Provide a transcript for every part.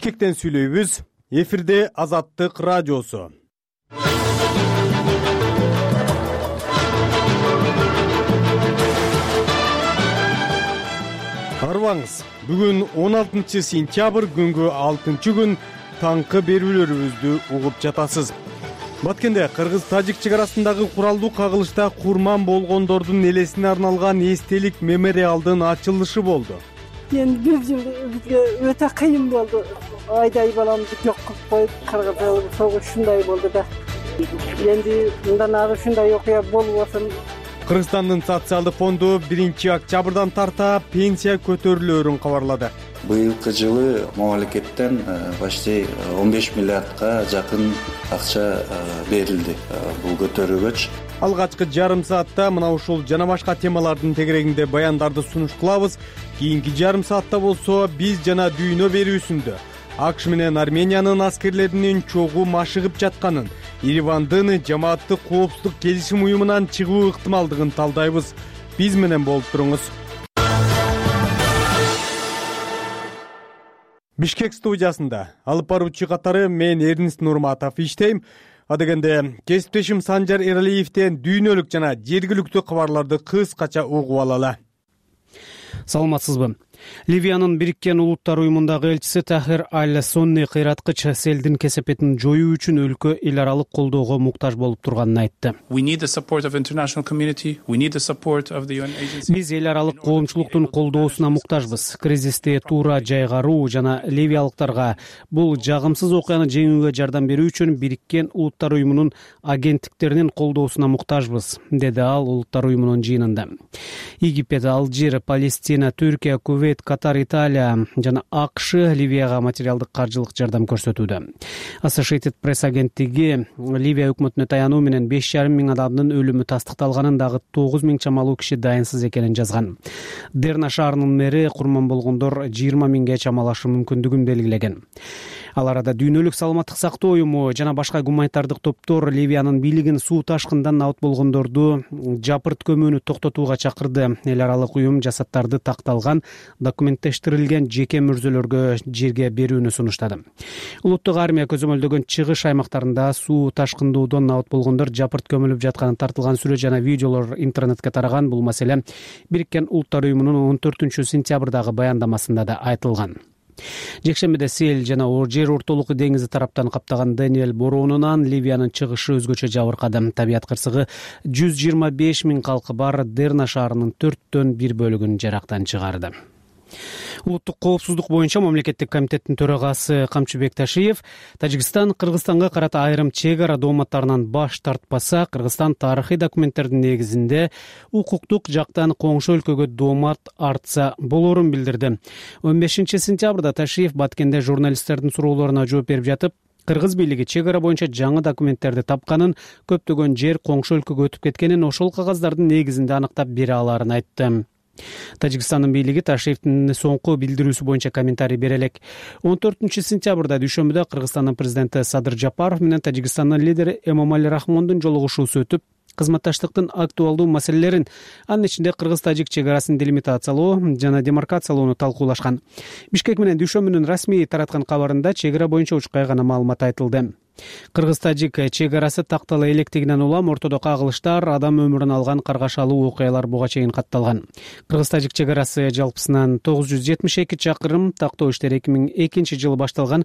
Бишкектен сүйлөйбүз. Эфирде Азаттык радиосу. Арбаңыз, бүгүн 16 сентябрь күнгө 6 күн таңкы берүүлөрүбүздү угуп жатасыз. Баткенде Кыргыз-Тажик чек арасындагы куралдуу кагылышта курман болгондордун элесине арналган эстелик мемориалдын ачылышы болду. Эми бир жыл бизге өтө кыйын болду. Айдай баламды жок кылып коюп, Кыргыз согуш ушундай болду да. Энди мындан ары ушундай окуя болбосун. Кыргызстандын социалдык фонду 1-октябрдан тарта пенсия көтөрүлөөрүн кабарлады. Быйылкы жылы мамлекеттен почти 15 миллиардка жакын акча берилди. Бул көтөрүлгөч. Алгачкы жарым саатта мына ушул жана башка темалардын тегерегинде баяндарды сунуш кылабыз. Кийинки жарым саатта болсо биз жана дүйнө берүүсүндө АКШ менен Армениянын аскерлеринин чогуу машыгып жатканын, Еревандын жамааттык коопсуздук келишим уюмунан чыгуу ыктымалдыгын талдайбыз. Биз менен болуп туруңуз. Бишкек студиясында алып баруучу катары мен Эрнест Нурматов иштейм. Адегенде кесиптешим Санжар Эралиевден дүйнөлүк жана жергиликтүү кабарларды кыскача угуп алалы. Саламатсызбы? Ливиянын Бириккен Улуттар уюмундагы элчиси Тахир Аль-Сонни кыйраткыч селдин кесепетин жоюу үчүн өлкө эл аралык колдоого муктаж болуп турганын айтты. Биз эл аралык коомчулуктун колдоосуна муктажбыз. Кризисти туура жайгаруу жана ливиялыктарга бул жагымсыз окуяны жеңүүгө жардам берүү үчүн Бириккен Улуттар уюмунун агенттиктеринин колдоосуна муктажбыз, деди ал Улуттар уюмунун жыйынында. Египет, Алжир, Палестина, Түркия, Кувейт, Катар, Италия жана АКШ Ливияга материалдык каржылык жардам көрсөтүүдө. Associated Press агенттиги Ливия өкмөтүнө таянуу менен 5,5 миң адамдын өлүмү тастыкталганын, дагы 9 миң чамалуу киши дайынсыз экенин жазган. Дерна шаарынын мэри курман болгондор 20 миңге чамалашы мүмкүндүгүн белгилеген. Ал арада дүйнөлүк саламаттык сактоо уюму жана башка гуманитардык топтор Ливиянын бийлигин суу ташкындан абат болгондорду жапырт көмүүнү токтотууга чакырды. Эл аралык уюм жасаттарды такталган, документтештирилген жеке мүрзөлөргө жерге берүүнү сунуштады. Улуттук армия көзөмөлдөгөн чыгыш аймактарында суу ташкындоодон абат болгондор жапырт көмүлүп жатканын тартылган сүрөт жана видеолор интернетке тараган. Бул маселе Бириккен Улуттар уюмунун 14 сентябрдагы баяндамасында да айтылган. Жекшембиде сел жана жер ортолук деңизи тараптан каптаган Даниэль бороонунан Ливиянын чыгышы өзгөчө жабыркады. Табият кырсыгы 125 миң калкы бар Дерна шаарынын 1/4 бөлүгүн жарактан чыгарды. Улуттук коопсуздук боюнча мамлекеттик комитеттин төрагасы Камчыбек Ташиев Тажикстан Кыргызстанга карата айрым чек ара дооматтарынан баш тартпаса, Кыргызстан тарыхый документтердин негизинде укуктук жактан коңшу өлкөгө доомат артса болоорун билдирди. 15 сентябрда Ташиев Баткенде журналисттердин суроолоруна жооп берип жатып, Кыргыз бийлиги чек ара боюнча жаңы документтерди тапканын, көптөгөн жер коңшу өлкөгө өтүп кеткенин, ошол кагаздардын негизинде аныктап бере аларын айтты. Тажикстандын бийлиги Ташиевдин соңку билдирүүсү боюнча комментарий бере элек. 14 сентябрда дүйшөмбүдө Кыргызстандын президенти Садыр Жапаров менен Тажикстандын лидери Эмомали Рахмондун жолугушуусу өтүп, кызматташтыктын актуалдуу маселелерин, анын ичинде Кыргыз-Тажик чек арасын делимитациялоо жана демаркациялоону талкуулашкан. Бишкек менен дүйшөмбүнүн расмий тараткан кабарында чек ара боюнча учкай гана маалымат айтылды. Кыргыз-Тажик чек арасы тактала электигинен улам ортодо кагылыштар, адам өмүрүн алган каргашалуу окуялар буга чейин катталган. Кыргыз-Тажик чек арасы жалпысынан 972 чакырым, тактоо иштери 2002 жылы башталган.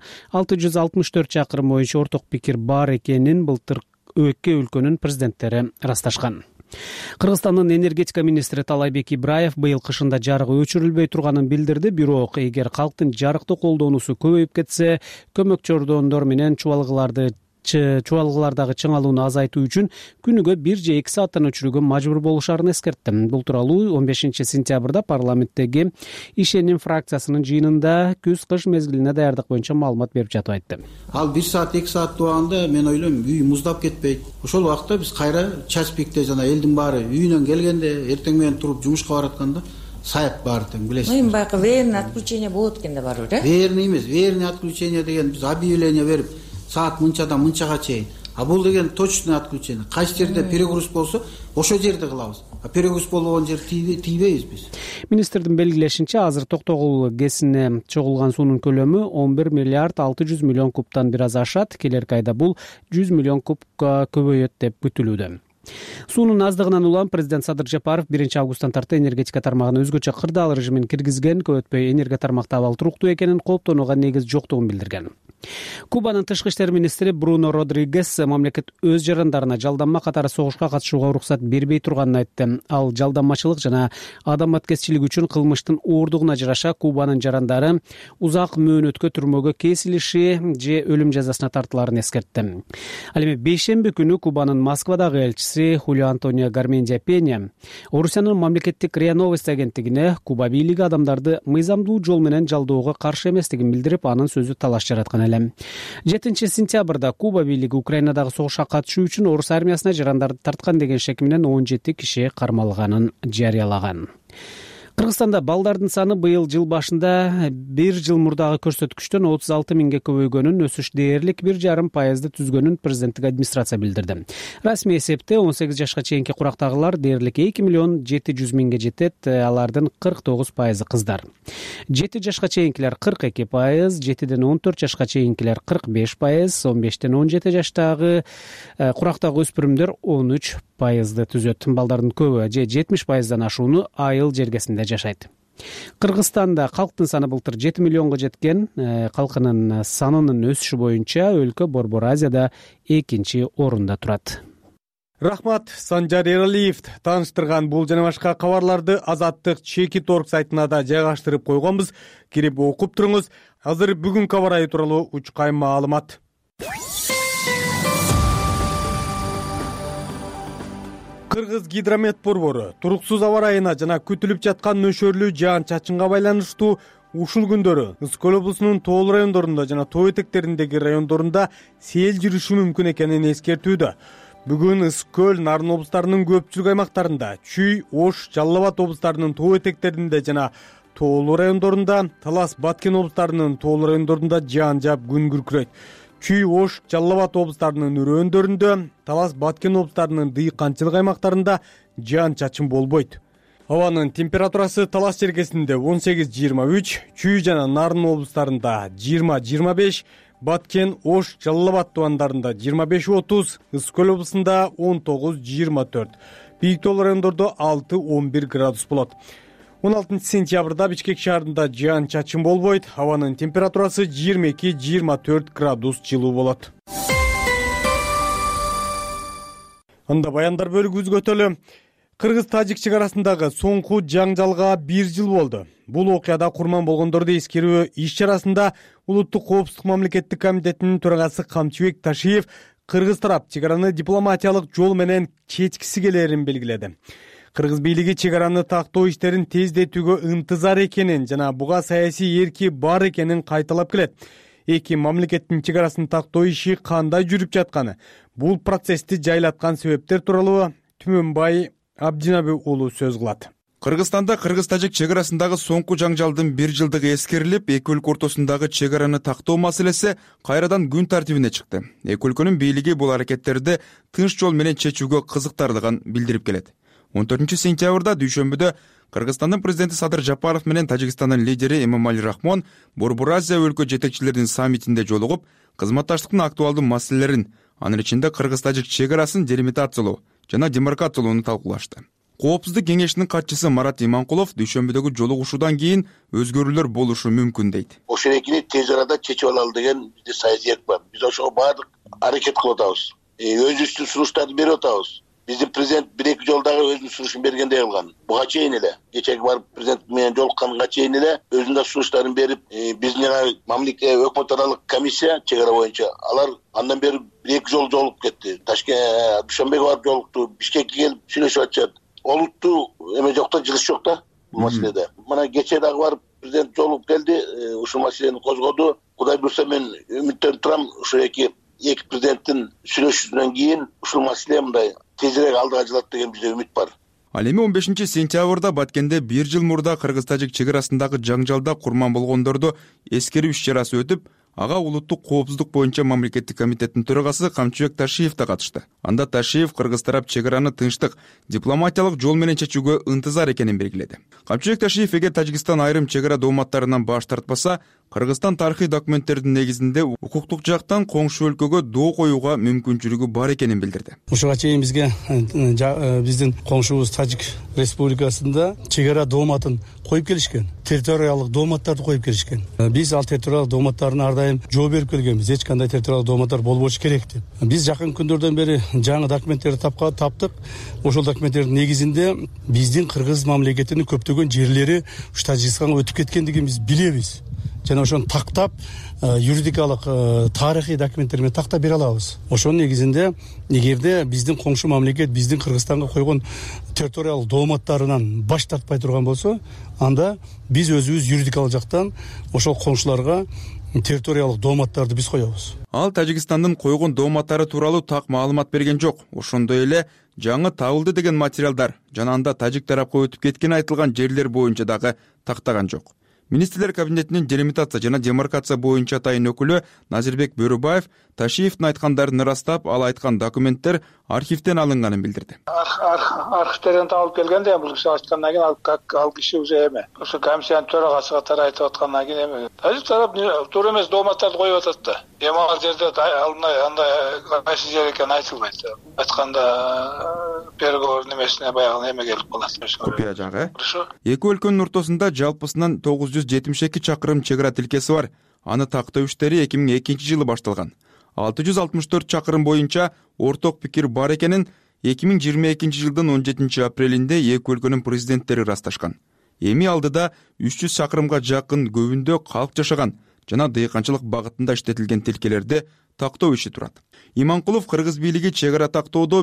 664 чакырым боюнча орток пикир бар экенин былтыр эки өлкөнүн президенттери ырасташкан. Кыргызстандын энергетика министри Талайбек Ибраев быйыл кышында жарык өчүрүлбөй турганын билдирди. Бирок эгер калктын жарыкты колдоонусу көбөйүп кетсе, көмөк чордондор менен чубалгылардагы чыңалууну азайтуу үчүн күнүгө 1 же 2 сааттан өчүрүүгө мажбур болушарын эскертти. Бул тууралуу 15 сентябрда парламенттеги ишеним фракциясынын жыйынында күз-кыш мезгилине даярдык боюнча маалымат берип жатып айтты. Ал 1 саат 2 саат убагында мен ойлойм үй муздап кетпейт. Ошол убакта биз кайра час пикте жана элдин баары үйүнөн келгенде, эртең менен туруп жумушка баратканда саят баары тең билесиз. Ну, байкы верный отключение болот экенде барбыр, э? Верный эмес, верный отключение деген биз объявление берип, саат мынчадан мынчага чейин А бул деген точный отключение. Кайсы жерде перегруз болсо, ошол жерде кылабыз. А перегруз болбогон жер тийбейбиз биз. Министрдин белгилешинче, азыр Токтогул ГЭСине чогулган суунун көлөмү 11 миллиард 600 миллион кубтан бир аз ашат. Келерки айда бул 100 миллион кубка көбөйөт деп күтүлүүдө. Суунун аздыгынан улам президент Садыр Жапаров 1 августтан тарты энергетика тармагына өзгөчө кырдаал режимин киргизген, көп өтпөй энергия тармакта абал туруктуу экенин, кооптонууга негиз жоктугун билдирген. Кубанын тышкы иштер министри Бруно Родригес мамлекет өз жарандарына жалданма катары согушка катышууга уруксат бербей турганын айтты. Ал жалданмачылык жана адам аткезчилик үчүн кылмыштын оордугуна жараша Кубанын жарандары узак мөөнөткө түрмөгө кесилиши же өлүм жазасына тартыларын эскертти. Ал эми бейшемби күнү Кубанын Москвадагы элчиси Хулио Антонио Гармендия Пеня Орусиянын мамлекеттик РИА Новости агенттигине Куба бийлиги адамдарды мыйзамдуу жол менен жалдоого каршы эместигин билдирип, анын сөзү талаш жараткан эле. 7 сентябрда Куба бийлиги Украинадагы согушка катышуу үчүн орус армиясына жарандарды тарткан деген шек менен 17 киши кармалганын жарыялаган. Кыргызстанда балдардын саны быйыл жыл башында 1 жыл мурдагы көрсөткүчтөн 36 миңге көбөйгөнүн, өсүш дээрлик 1,5% түзгөнүн президенттик администрация билдирди. Расмий эсепте 18 жашка чейинки курактагылар дээрлик 2 миллион 700 миңге жетет, алардын 49% кыздар. 7 жашка чейинкилер 42%, 7ден 14 жашка чейинкилер 45%, 15ден 17 жаштагы курактагы өспүрүмдөр 13%ды түзөт. Балдардын көбү же 70%дан ашууну айыл жергесинде жашайт. Кыргызстанда калктын саны былтыр 7 миллионго жеткен. Калкынын санынын өсүшү боюнча өлкө Борбор Азияда 2-чи орунда турат. Рахмат, Санжар Эралиев тааныштырган бул жана башка кабарларды Азаттык Чеки.org сайтына да жайгаштырып койгонбуз. Кирип окуп туруңуз. Азыр бүгүнкү аба ырайы тууралуу учкай маалымат. Кыргыз гидромет борбору туруксуз аба ырайына жана күтүлүп жаткан нөшөрлүү жаан-чачынга байланыштуу ушул күндөрү Ысык-Көл облусунун тоол райондорунда жана тоо этектериндеги райондорунда сел жүрүшү мүмкүн экенин эскертүүдө. Бүгүн Ысык-Көл, Нарын облустарынын көпчүлүк аймактарында, Чүй, Ош, Жалал Абад облустарынын тоо этектеринде жана тоолуу райондорунда, Талас, Баткен облустарынын тоолуу райондорунда жаан жаап күн күркүрөйт. Чүй, Ош, Жалал Абад облустарынын өрөөндөрүндө, Талас, Баткен облустарынын дыйканчылык аймактарында жаан-чачын болбойт. Абанын температурасы Талас жергесинде 18-23, Чүй жана Нарын облустарында 20-25, Баткен, Ош, Жалал Абад тубандарында 25-30, Ысык-Көл облусунда 19-24. Бийик тоолуу райондордо 6-11 градус болот. 16 сентябрда Бишкек шаарында жаан-чачын болбойт. Абанын температурасы 22-24 градус жылуу болот. Анда баяндар бөлүгүбүзгө өтөлү. Кыргыз-тажик чек арасындагы соңку жаңжалга 1 жыл болду. Бул окуяда курман болгондорду эскерүү иш чарасында Улуттук коопсуздук мамлекеттик комитетинин төрагасы Камчыбек Ташиев кыргыз тарап чек араны дипломатиялык жол менен чечкиси келерин белгиледи. Кыргыз бийлиги чек араны тактоо иштерин тездетүүгө ынтызар экенин жана буга саясий эрки бар экенин кайталап келет. Эки мамлекеттин чек арасын тактоо иши кандай жүрүп жатканы, бул процессти жайлаткан себептер тууралуу Түмөнбай Абдинаби уулу сөз кылат. Кыргызстанда кыргыз-тажик чек арасындагы соңку жаңжалдын 1 жылдыгы эскерилип, эки өлкө ортосундагы чек араны тактоо маселеси кайрадан күн тартибине чыкты. Эки өлкөнүн бийлиги бул аракеттерди тынч жол менен чечүүгө кызыктардыгын билдирип келет. 14 сентябрда дүйшөмбүдө Кыргызстандын президенти Садыр Жапаров менен Тажикстандын лидери Эмомали Рахмон Борбор Азия өлкө жетекчилеринин саммитинде жолугуп, кызматташтыктын актуалдуу маселелерин, анын ичинде кыргыз-тажик чек арасын делимитациялоо жана демаркациялоону талкуулашты. Коопсуздук кеңешинин катчысы Марат Иманкулов дүйшөмбүдөгү жолугушуудан кийин өзгөрүүлөр болушу мүмкүн дейт. Ошол экини тез арада чечип алалы деген бизде саясий эрк бар. Биз ошого баардык аракет кылып атабыз. Өзүбүздүн сунуштарды берип атабыз. Биздин президент 1-2 жолдагы өзүнүн сунушун бергендей кылган. Буга чейин эле, кечеги барып президент менен жолукканга чейин эле өзүнүн да сунуштарын берип, биздин жана мамлекет өкмөт аралык комиссия чек ара боюнча алар андан бери 1-2 жол жолугуп кетти. Ташкент, Дүйшөмбөгө барып жолукту, Бишкекке келип сүйлөшүп атышат. Олуттуу эме жок да, жылыш жок да бул маселеде. Мына кечээ дагы барып президент жолугуп келди, ушул маселени козгоду. Кудай буйрса мен үмүттөнүп турам, ушул эки президенттин сүйлөшүүсүнөн кийин ушул маселе мындай тезирээк алдыга жылат деген бизде үмүт бар. Ал эми 15 сентябрда Баткенде 1 жыл мурда кыргыз-тажик чек арасындагы жаңжалда курман болгондорду эскерүү иш чарасы өтүп, ага улуттук коопсуздук боюнча мамлекеттик комитеттин төрагасы Камчыбек Ташиев да катышты. Анда Ташиев кыргыз тарап чек араны тынчтык, дипломатиялык жол менен чечүүгө ынтызар экенин белгиледи. Камчыбек Ташиев эгер Тажикстан айрым чек ара дооматтарынан баш тартпаса, Кыргызстан тарыхый документтердин негизинде укуктук жактан коңшу өлкөгө доо коюуга мүмкүнчүлүгү бар экенин билдирди. Ушуга чейин бизге биздин коңшубуз Тажик Республикасында чек ара дооматын коюп келишкен, территориялык дооматтарды коюп келишкен. Биз ал территориялык дооматтарын ар дайым жооп берип келгенбиз. Эч кандай территориялык дооматтар болбошу керек деп. Биз жакын күндөрдөн бери жаңы документтерди таптык. Ошол документтердин негизинде биздин кыргыз мамлекетинин көптөгөн жерлери ушу Тажикстанга өтүп кеткендигин биз билебиз. Жана ошону тактап юридикалык тарыхый документтер менен тактап бере алабыз. Ошонун негизинде эгерде биздин коңшу мамлекет биздин Кыргызстанга койгон территориялык дооматтарынан баш тартпай турган болсо, анда биз өзүбүз юридикалык жактан ошол коңшуларга территориялык дооматтарды биз коебуз. Ал Тажикстандын койгон дооматтары тууралуу так маалымат берген жок. Ошондой эле жаңы табылды деген материалдар жана анда тажик тарапка өтүп кеткени айтылган жерлер боюнча дагы тактаган жок. Министрлер кабинетинин делимитация жана демаркация боюнча атайын өкүлү Назирбек Бөрөбаев Ташиевдин айткандарын ырастап, ал айткан документтер архивден алынганын билдирди. Архивтерден табылып келгенде бул киши айткандан кийин ал киши уже эме ошо комиссиянын төрагасы катары айтып аткандан кийин эме Тажик тарап туура эмес дооматтарды коюп атат да. Эми ал жерде андай кайсы жер экени айтылбайт. Айтканда переговор немесине баягы эме келип калат. Купия жагы. Эки өлкөнүн ортосунда жалпысынан 972 чакырым чек ара тилкеси бар. Аны тактоо иштери 2002-жылы башталган. 664 чакырым боюнча орток пикир бар экенин 2022-жылдын 17 апрелинде эки өлкөнүн президенттери ырасташкан. Эми алдыда 300 чакырымга жакын көбүндө калк жашаган жана дыйканчылык багытында иштетилген тилкелерде тактоо иши турат. Иманкулов кыргыз бийлиги чек ара тактоодо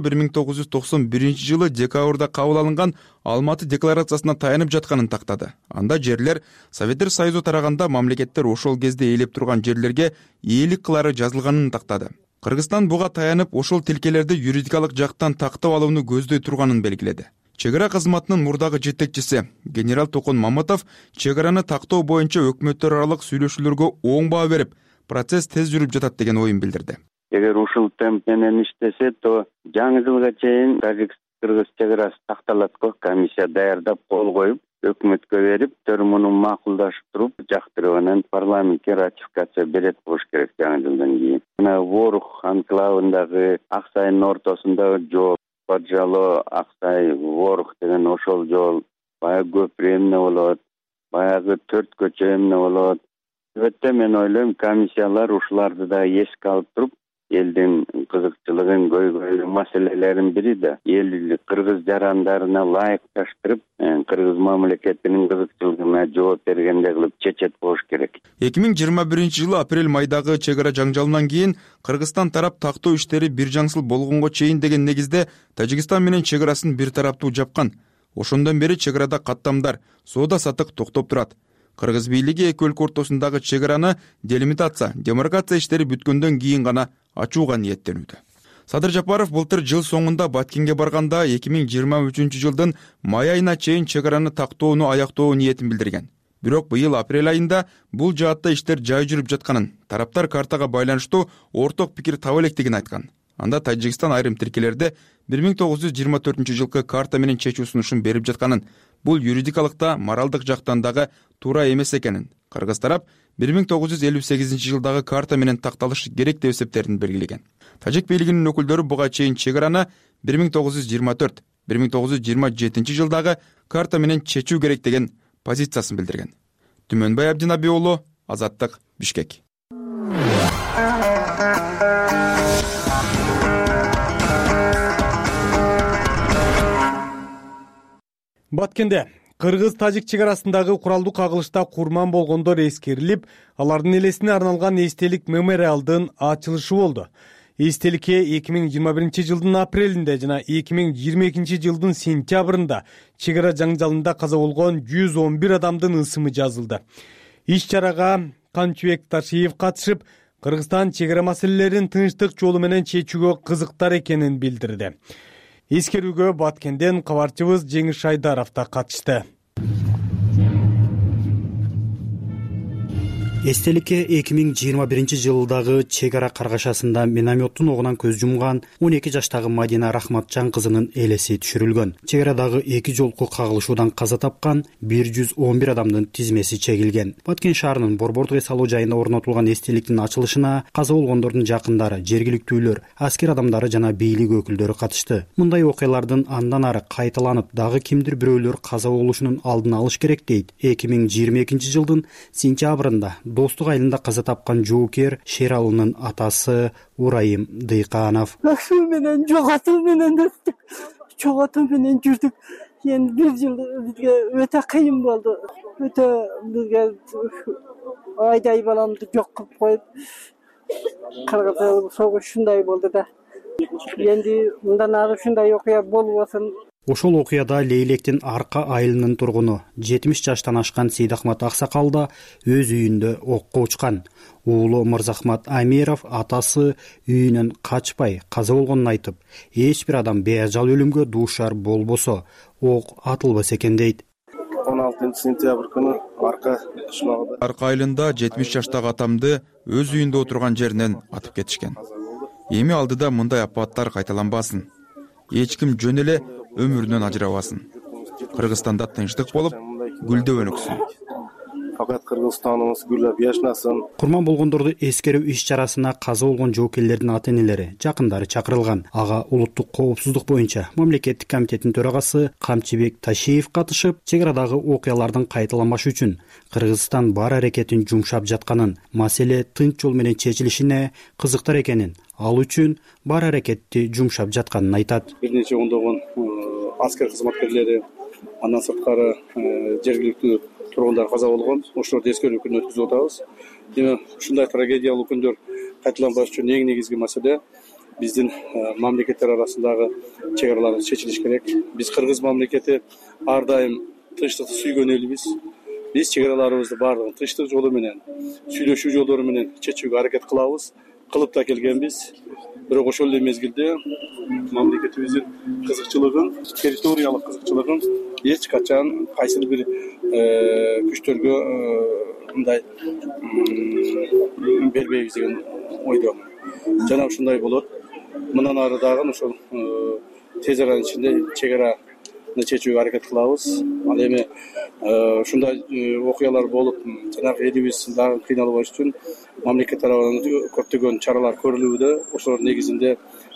1991-жылы декабрда кабыл алынган Алматы декларациясына таянып жатканын тактады. Анда жерлер Советтер Союзу тараганда мамлекеттер ошол кезде ээлеп турган жерлерге ээлик кылары жазылганын тактады. Кыргызстан буга таянып ошол тилкелерди юридикалык жактан тактап алууну көздөй турганын белгиледи. Чек ара кызматынын мурдагы жетекчиси генерал Токон Маматов чек араны тактоо боюнча өкмөттөр аралык сүйлөшүүлөргө оң баа берип, процесс тез жүрүп жатат деген оюн билдирди. Эгер ушул темп менен иштесе, то жаңы жылга чейин Тажик-Кыргыз чек арасы такталат го комиссия даярдап кол коюп, өкмөткө берип, муну макулдашып туруп, жактырып анан парламентке ратификация берет болуш керек жаңы жылдан кийин. Мына Ворух анклавындагы Аксайдын ортосундагы жол, Поджало, Аксай, Ворух деген ошол жол, баягы көпүрө эмне болот, баягы 4 көчө эмне болот. Өтө мен ойлойм, комиссиялар ушуларды да эске алып туруп, элдин кызыкчылыгын көйгөйлүү маселелерин бири да эл кыргыз жарандарына ылайыкташтырып, кыргыз мамлекетинин кызыкчылыгына жооп бергендей кылып чечет болуш керек. 2021-жылы апрель-майдагы чек ара жаңжалынан кийин Кыргызстан тарап тактоо иштери бир жаңсыл болгонго чейин деген негизде Тажикстан менен чек арасын бир тараптуу жапкан. Ошондон бери чек арада каттамдар, соода саттык токтоп турат. Кыргыз бийлиги эки өлкө ортосундагы чек араны делимитация, демаркация иштери бүткөндөн кийин гана ачууга ниеттенүүдө. Садыр Жапаров былтыр жыл соңунда Баткенге барганда 2023-жылдын май айына чейин чек араны тактоону аяктоо ниетин билдирген. Бирок быйыл апрель айында бул жаатта иштер жай жүрүп жатканын, тараптар картага байланыштуу орток пикир таба электигин айткан. Анда Тажикстан айрым тилкелерде 1924-жылкы карта менен чечүү сунушун берип жатканын, бул юридикалыкта, моралдык жактан дагы туура эмес экенин, кыргыз тарап 1958-жылдагы карта менен такталыш керек деп эсептерин белгилеген. Тажик бийлигинин өкүлдөрү буга чейин чек араны 1924-1927 жылдагы карта менен чечүү керек деген позициясын билдирген. Түмөнбай Абдинаби уулу, Азаттык, Бишкек. Баткенде кыргыз-тажик чек арасындагы куралдуу кагылышта курман болгондор эскерилип, алардын элесине арналган эстелик мемориалдын ачылышы болду. Эстеликке 2021-жылдын апрелинде жана 2022-жылдын сентябрында чек ара жаңжалында каза болгон 111 адамдын ысымы жазылды. Иш-чарага Камчыбек Ташиев катышып, Кыргызстан чек ара маселелерин тынчтык жолу менен чечүүгө кызыктар экенин билдирди. Эскерүүгө Баткенден кабарчыбыз Жеңиш Айдаров да катышты. Эстеликке 2021-жылдагы чек ара каргашасында минометтун огунан көз жумган 12 жаштагы Мадина Рахматжан кызынын элеси түшүрүлгөн. Чек арадагы 2 жолку кагылышуудан каза тапкан 111 адамдын тизмеси чегилген. Баткен шаарынын борбордук эс алуу жайында орнотулган эстеликтин ачылышына каза болгондордун жакындары, жергиликтүүлөр, аскер адамдары жана бийлик өкүлдөрү катышты. Мындай окуялардын андан ары кайталанып, дагы кимдир бирөөлөр каза болушунун алдын алыш керек дейт 2022-жылдын сентябрында Достук айылында каза тапкан жоокер Шералынын атасы Урайым Дыйканов. Ошол менен жоготуу менен өттүк. Жоготуу менен жүрдүк. Эми бир жыл бизге өтө кыйын болду. Өтө бизге айдай баламды жок кылып коюп, Кыргыз согуш ушундай болду да. Энди мындан ары ушундай окуя болбосун. Ошол окуяда Лейлектин Арка айылынын тургуну 70 жаштан ашкан Сейдахмат Аксакал да өз үйүндө окко учкан. Уулу Мырзахмат Амиров атасы үйүнөн качпай каза болгонун айтып, эч бир адам беажал өлүмгө дуушар болбосо ок атылбас экен дейт. 16-сентябрь күнү Арка айылында 70 жаштагы атамды өз үйүндө отурган жеринен атып кетишкен. Эми алдыда мындай апаттар кайталанбасын. Эч ким жөн эле өмүрүнөн ажырабасын. Кыргызстанда тынчтык болуп, гүлдөп өнүксүн. Факат Кыргызстаныбыз гүлдөп жашнасын. Курман болгондорду эскерүү иш-чарасына каза болгон жоокерлердин ата-энелери, жакындары чакырылган. Ага улуттук коопсуздук боюнча мамлекеттик комитеттин төрагасы Камчыбек Ташиев катышып, чек арадагы окуялардын кайталанбашы үчүн Кыргызстан бар аракетин жумшап жатканын, маселе тынч жол менен чечилишине кызыктар экенин, ал үчүн бар аракетти жумшап жатканын айтат. Бир нече ондогон аскер кызматкерлери, андан сырткары жергиликтүү тургундар каза болгон. Ошолорду эскерүү күнү өткүзүп атабыз. Эми ушундай трагедиялуу күндөр кайталанбаш үчүн эң негизги маселе биздин мамлекеттер арасындагы чек аралар чечилиш керек. Биз Кыргыз мамлекети ар дайым тынчтыкты сүйгөн элбиз. Биз чек араларыбызды бардыгын тынчтык жолу менен, сүйлөшүү жолдору менен чечүүгө аракет кылабыз. Кылып да келгенбиз. Бирок ошол эле мезгилде мамлекетибиздин кызыкчылыгын, территориялык кызыкчылыгын эч качан кайсыл бир күчтөргө мындай бербейбиз деген ойдо. Жана ушундай болот. Мындан ары дагы ошол тез аранын ичинде чек араны чечүүгө аракет кылабыз. Ал эми ушундай окуялар болуп, жанагы элибиз дагы кыйналбаш үчүн мамлекет тарабынан көптөгөн чаралар көрүлүүдө. Ошолор негизинде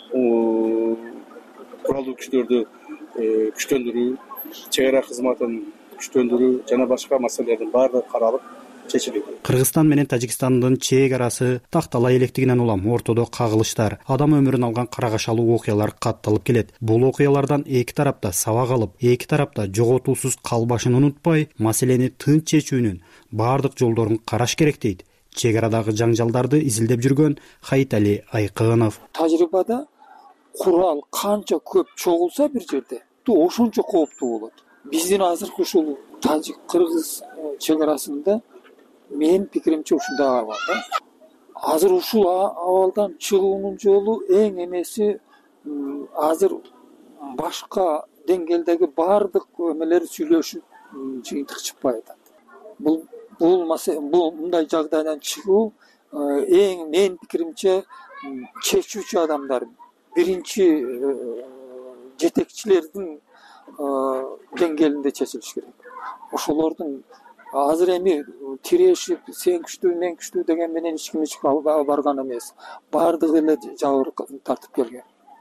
куралдуу күчтөрдү күчтөндүрүү, чек ара кызматын күчтөндүрүү жана башка маселелердин баардыгы каралып чечилет. Кыргызстан менен Тажикстандын чек арасы тактала электигинен улам ортодо кагылыштар, адам өмүрүн алган карагашалуу окуялар катталып келет. Бул окуялардан эки тарапта сабак алып, эки тарапта жоготуусуз калбашын унутпай, маселени тынч чечүүнүн баардык жолдорун караш керек дейт чек арадагы жаңжалдарды изилдеп жүргөн Хайтали Айкынов. Тажрыйбада курал канча көп чогулса бир жерде, ошончо кооптуу болот. Биздин азыркы ушул Тажик-Кыргыз чек арасында менин пикиримче ушундай бар да. Азыр ушул абалдан чыгуунун жолу эң эмеси азыр башка деңгээлдеги баардык эмелер сүйлөшүп жыйынтык чыкпай атат. Бул мындай жагдайдан чыгуу эң менин пикиримче чечүүчү адамдар, биринчи жетекчилердин деңгээлинде чечилиш керек. Ошолордун азыр эми тирешип, сен күчтүү, мен күчтүү деген менен эч ким барган эмес. Бардыгы эле жабыр тартып келген.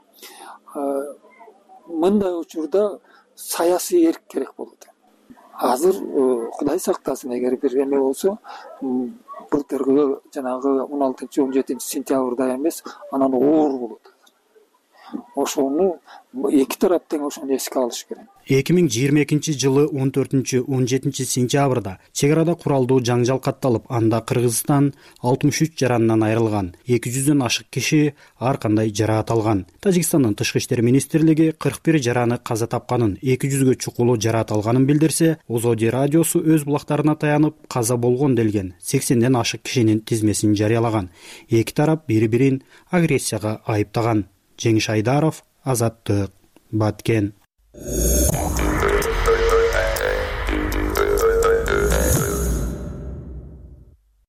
Мындай учурда саясий эрк керек болот. Азыр Кудай сактасын, эгер бир эме болсо, былтыркы жанагы 16-17 сентябрда эмес, анан оор болот. Ошону эки тарап тең ошону эске алыш керек. 2022-жылы 14-17 сентябрда чек арада куралдуу жаңжал катталып, анда Кыргызстан 63 жаранынан айрылган, 200дөн ашык киши ар кандай жараат алган. Тажикстандын тышкы иштер министрлиги 41 жараны каза тапканын, 200гө чукулуу жараат алганын билдирсе, Озоди радиосу өз булактарына таянып, каза болгон делген 80ден ашык кишинин тизмесин жарыялаган. Эки тарап бири-бирин агрессияга айыптаган. Жеңиш Айдаров, Азаттык, Баткен.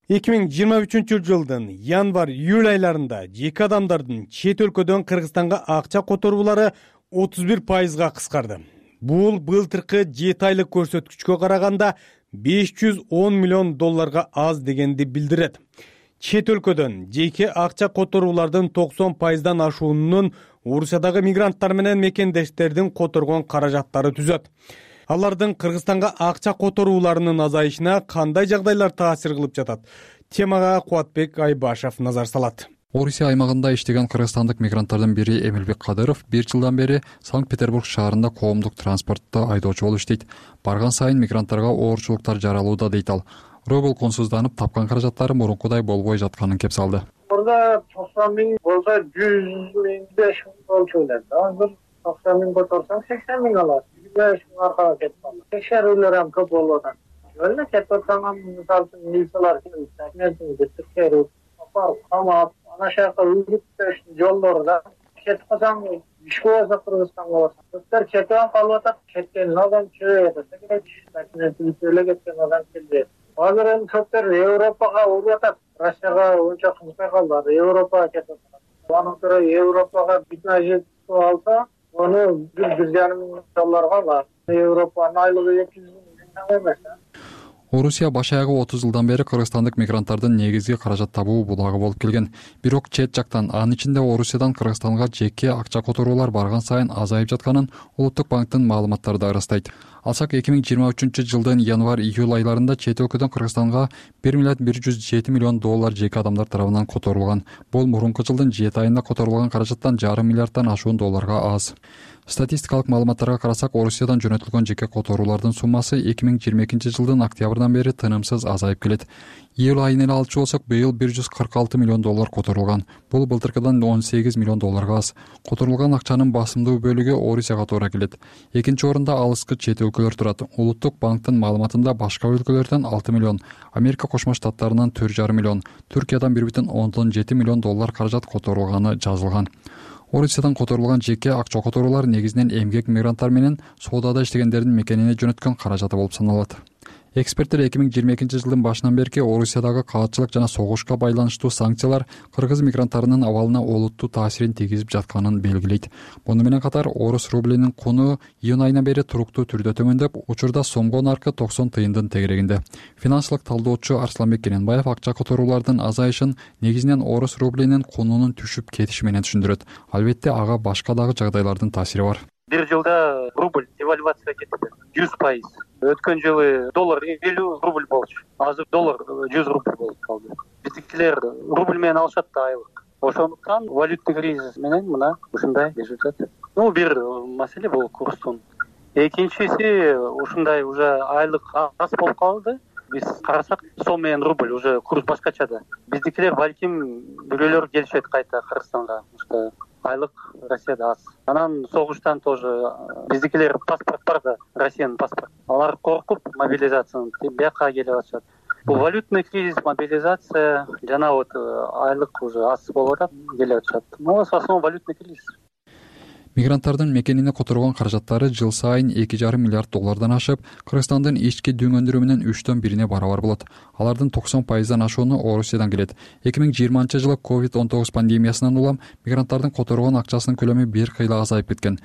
2023 жылдын январь-июль айларында жеке адамдардын чет өлкөдөн Кыргызстанга акча которуулары 31%га кыскарды. Бул былтыркы 7 айлык көрсөткүчкө караганда $510 миллион аз дегенди билдирет. Чет өлкөдөн жеке акча которуулардын 90%дан ашуунун Орусиядагы мигранттар менен мекендештердин которгон каражаттары түзөт. Алардын Кыргызстанга акча которууларынын азайышына кандай жагдайлар таасир кылып жатат? Темага Кубатбек Айбашев назар салат. Орусия аймагында иштеген кыргызстандык мигранттардын бири Эмилбек Кадыров 1 жылдан бери Санкт-Петербург шаарында коомдук транспортто айдоочу болуп иштейт. Барган сайын мигранттарга оорчулуктар жаралууда дейт ал. Рубль консузданып, тапкан каражаттары мурункудай болбой жатканын кеп салды. Orada 90 bin olsa 100 bin, 5 bin ölçüler. Hazır 90 bin kotorsan 80 bin alasın. 5 bin arkaya ketmeli. Tekşerüler hem köp olmadan. Öyle ketmeden misal için nilsalar gelirse, neredeyse Türkiye'de yapar, ama aşağıda ülküp yollarda ketmeden işkoyasa Kırgızistan'a olsa. Türkler ketmen kalmadan ketken adam çöğe ederse gerek. Türkiye'yle ketken adam geldi. Hazır hem Türkler Avrupa'ya uğratıp Rusya'ya önce kızmaya kaldılar. Avrupa'ya ketmedi. Onun sonra Avrupa'ya bitmeyecek alsa onu bir canım yollarga var. Avrupa'nın aylığı 200 bin emez. Орусия баш аягы 30 жылдан бери кыргызстандык мигранттардын негизги каражат табуу булагы болуп келген. Бирок чет жактан, анын ичинде Орусиядан Кыргызстанга жеке акча которуулар барган сайын азайып жатканын Улуттук банктын маалыматтары да ырастайт. Алсак 2023 жылдын январь-июль айларында чет өлкөдөн Кыргызстанга $1,107 миллион жеке адамдар тарабынан которулган. Бул мурунку жылдын 7 айында которулган каражаттан $0,5 миллиарддан ашуун долларга аз. Статистикалык маалыматтарга карасак, Орусиядан жөнөтүлгөн жеке которуулардын суммасы 2022 жылдын октябрдан бери тынымсыз азайып келет. Июль айын эле алчу болсок, быйыл $146 миллион которулган. Бул былтыркыдан $18 миллион аз. Которулган акчанын басымдуу бөлүгү Орусияга туура келет. Экинчи орунда алыскы чет өлкөлөр турат. Улуттук банктын маалыматында башка өлкөлөрдөн $6 миллион, Америка Кошмо Штаттарынан $4,5 миллион, Түркиядан $1,7 миллион каражат которулганы жазылган. Орусиядан которулган жеке акча которуулар негизинен эмгек мигранттар менен соодада иштегендердин мекенине жөнөткөн каражаты болуп саналат. Эксперттер 2022 жылдын башынан берки Орусиядагы каатчылык жана согушка байланыштуу санкциялар кыргыз мигранттарынын абалына олуттуу таасирин тийгизип жатканын белгилейт. Муну менен катар орус рублинин куну июнь айынан бери туруктуу түрдө төмөндөп, учурда сомго наркы 90 тыйындын тегерегинде. Финансылык талдоочу Арсланбек Кененбаев акча которуулардын азайышын негизинен орус рублинин кунунун түшүп кетиши менен түшүндүрөт. Албетте ага башка дагы жагдайлардын таасири бар. Bir жылда рубль девальвация кетти. 100%. Өткөн жылы доллар 50 рубль болчу. Азыр доллар 100 рубль болуп калды. Биздикилер рубль менен алышат да айлык. Ошондуктан валютный кризис менен мына ушундай результат. Бир маселе бул курстун. Экинчиси ушундай уже айлык аз болуп калды. Биз карасак сом менен рубль уже курс башкача да. Биздикилер балким бирөөлөр келишет кайта Кыргызстанга. Айлык Россияда аз. Анан согуштан тоже биздикилер паспорт бар да, Россиянын паспорт. Алар коркуп мобилизацияны бияка келип атышат. Бул валютный кризис, мобилизация жана айлык уже аз болуп атат, келип атышат. В основном валютный кризис. Мигранттардын мекенине которгон каражаттары жыл сайын $2,5 миллиард ашып, Кыргызстандын ички дүң өндүрүмүнүн 3/1 барабар болот. Алардын 90%дан ашууну Орусиядан келет. 2020 жылы COVID-19 пандемиясынан улам мигранттардын которгон акчасынын көлөмү бир кыйла азайып кеткен.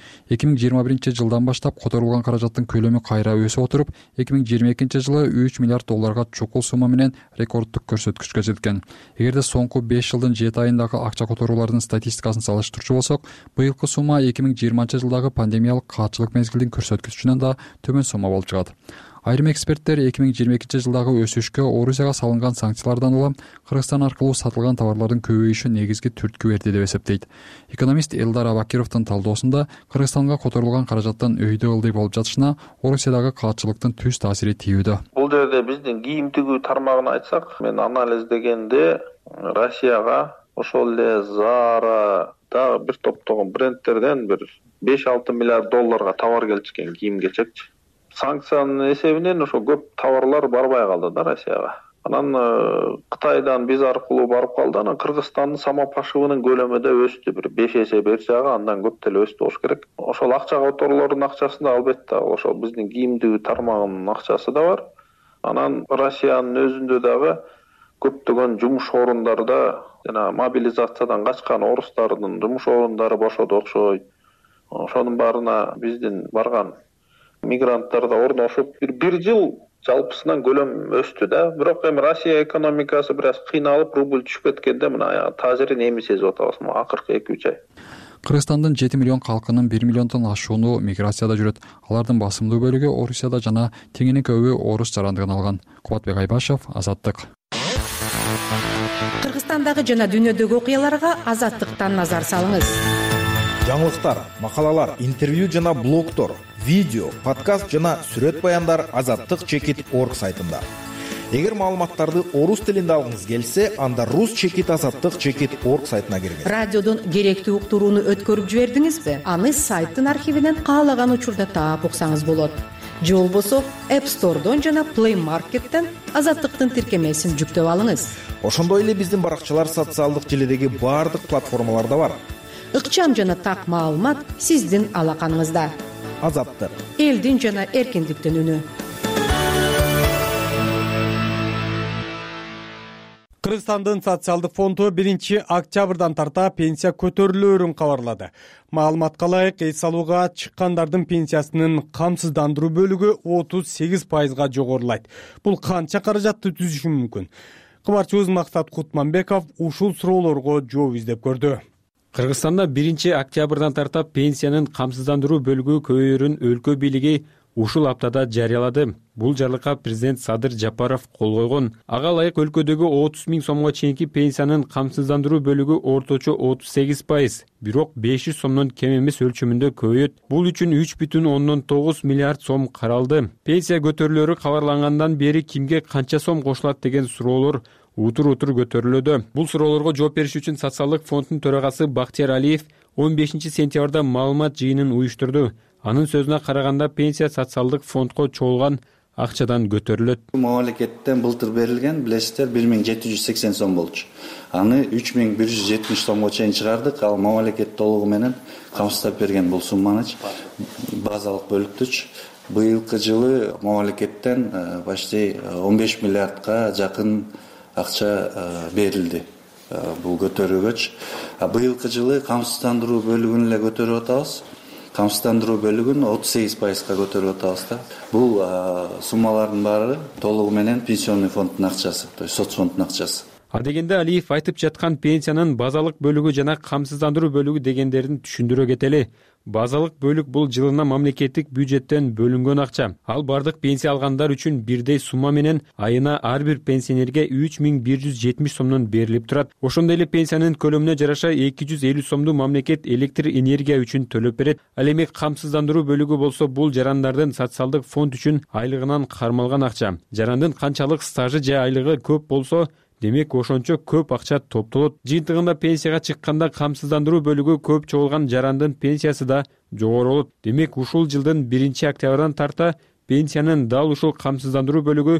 2021 жылдан баштап которулган каражаттын көлөмү кайра өсүп отуруп, 2022 жылы $3 миллиард чукул сумма менен рекорддук көрсөткүчкө жеткен. Эгерде соңку 5 жылдын 7 айындагы акча которуулардын статистикасын салыштырчу болсок, быйылкы сумма 2020 жылдагы пандемиялык каатчылык мезгилдин көрсөткүчүнөн да төмөн сумма болуп чыгат. Айрым эксперттер 2022 жылдагы өсүшкө Орусияга салынган санкциялардан улам Кыргызстан аркылуу сатылган товарлардын көбөйүшү негизги түрткү берди деп эсептейт. Экономист Элдар Абакировдун талдоосунда Кыргызстанга которулган каражаттын өйдө ылдый болуп жатышына Орусиядагы каатчылыктын түз таасири тийүүдө. Бул жерде биздин кийим тигүү тармагын айтсак, мен анализдегенде Россияга ошол эле Zara да бир топтогон брендтерден бир $5-6 миллиард товар келчикен, кийим-кечекчи. Санкциянын эсебинен ошо көп товарлар барбай калды да Россияга. Анан Кытайдан биз аркылуу барып калды. Анан Кыргызстандын самопашыбынын көлөмү да өстү. Бир 5 эсе берсе ага андан көп деле өстү болуш керек. Ошол акча которуулордун акчасында албетте ошол биздин кийимдүү тармагынын акчасы да бар. Анан Россиянын өзүндө дагы көптөгөн жумуш орундарда жана мобилизациядан качкан орустардын жумуш орундары бошоду окшойт. Ошонун баарына биздин барган мигранттар да орношуп бир жыл жалпысынан көлөм өстү да. Бирок эми Россия экономикасы бир аз кыйналып, рубль түшүп кеткенде мына таасирин эми сезип атабыз акыркы 2-3 ай. Кыргызстандын 7 миллион калкынын 1 миллиондон ашууну миграцияда жүрөт. Алардын басымдуу бөлүгү Орусияда жана теңинин көбү орус жарандыгын алган. Кубатбек Айбашев, Азаттык. Кыргызстандагы жана дүйнөдөгү окуяларга Азаттыктан назар салыңыз. Жаңылыктар, макалалар, интервью жана блогтор, видео, подкаст жана сүрөт баяндар azattik.org сайтында. Эгер маалыматтарды орус тилинде алгыңыз келсе, анда rus.azattik.org сайтына киргиз. Радиодон керектүү уктурууну өткөрүп жибердиңизби? Аны сайттын архивинен каалаган учурда таап уксаңыз болот. Же болбосо App Store'дон жана Play Market'тен Азаттыктын тиркемесин жүктөп алыңыз. Ошондой эле биздин баракчалар социалдык желидеги баардык платформаларда бар. Ыкчам жана так маалымат сиздин алаканыңызда. Азаттык. Элдин жана эркиндиктин үнү. Кыргызстандын социалдык фонду 1-октябрдан тарта пенсия көтөрүлөөрүн кабарлады. Маалыматка ылайык, эс алууга чыккандардын пенсиясынын камсыздандыруу бөлүгү 38%га жогорулайт. Бул канча каражатты түзүшү мүмкүн? Кабарчыбыз Максат Кутманбеков ушул суроолорго жооп издеп көрдү. Кыргызстанда 1-октябрдан тарта пенсиянын камсыздандыруу бөлүгү көбөйөрүн өлкө бийлиги ушул аптада жарыялады. Бул жарлыкка президент Садыр Жапаров кол койгон. Ага ылайык өлкөдөгү 30 000 сомго чейинки пенсиянын камсыздандыруу бөлүгү орточо 38%, бирок 500 сомдон кем эмес өлчөмүндө көбөйөт. Бул үчүн 3,9 миллиард сом каралды. Пенсия көтөрүлөөрү кабарлангандан бери кимге канча сом кошулат деген суроолор утур көтөрүлүүдө. Бул суроолорго жооп бериш үчүн социалдык фонддун төрагасы Бактияр Алиев 15 сентябрда маалымат жыйынын уюштурду. Анын сөзүнө караганда пенсия социалдык фондко чогулган акчадан көтөрүлөт. Мамлекеттен былтыр берилген, билесиздер, 1780 сом болчу. Аны 3170 сомго чейин чыгардык. Ал мамлекет толугу менен камсыздап берген бул сумманы базалык бөлүктүч. Быйылкы жылы мамлекеттен почти 15 миллиардка жакын акча берилди бул көтөрүүгө. Быйылкы жылы камсыздандыруу бөлүгүн эле көтөрүп атабыз. Камсыздандыруу бөлүгүн 38%га көтөрүп атабыз да. Бул суммалардын баары толугу менен пенсионный фонддун акчасы, то есть соцфонддун акчасы. А дегенде Алиев айтып жаткан пенсиянын базалык бөлүгү жана камсыздандыруу бөлүгү дегендерин түшүндүрө кетели. Базалык бөлүк бул жылына мамлекеттик бюджеттен бөлүнгөн акча. Ал бардык пенсия алгандар үчүн бирдей сумма менен айына ар бир пенсионерге 3170 сомдон берилип турат. Ошондой эле пенсиянын көлөмүнө жараша 250 сомду мамлекет электр энергия үчүн төлөп берет. Ал эми камсыздандыруу бөлүгү болсо бул жарандардын социалдык фонд үчүн айлыгынан кармалган акча. Жарандын канчалык стажы же айлыгы көп болсо, демек ошончо көп акча топтолот. Жыйынтыгында пенсияга чыкканда камсыздандыруу бөлүгү көп чогулган жарандын пенсиясы да жогору болот. Демек ушул жылдын 1-октябрдан тарта пенсиянын дал ушул камсыздандыруу бөлүгү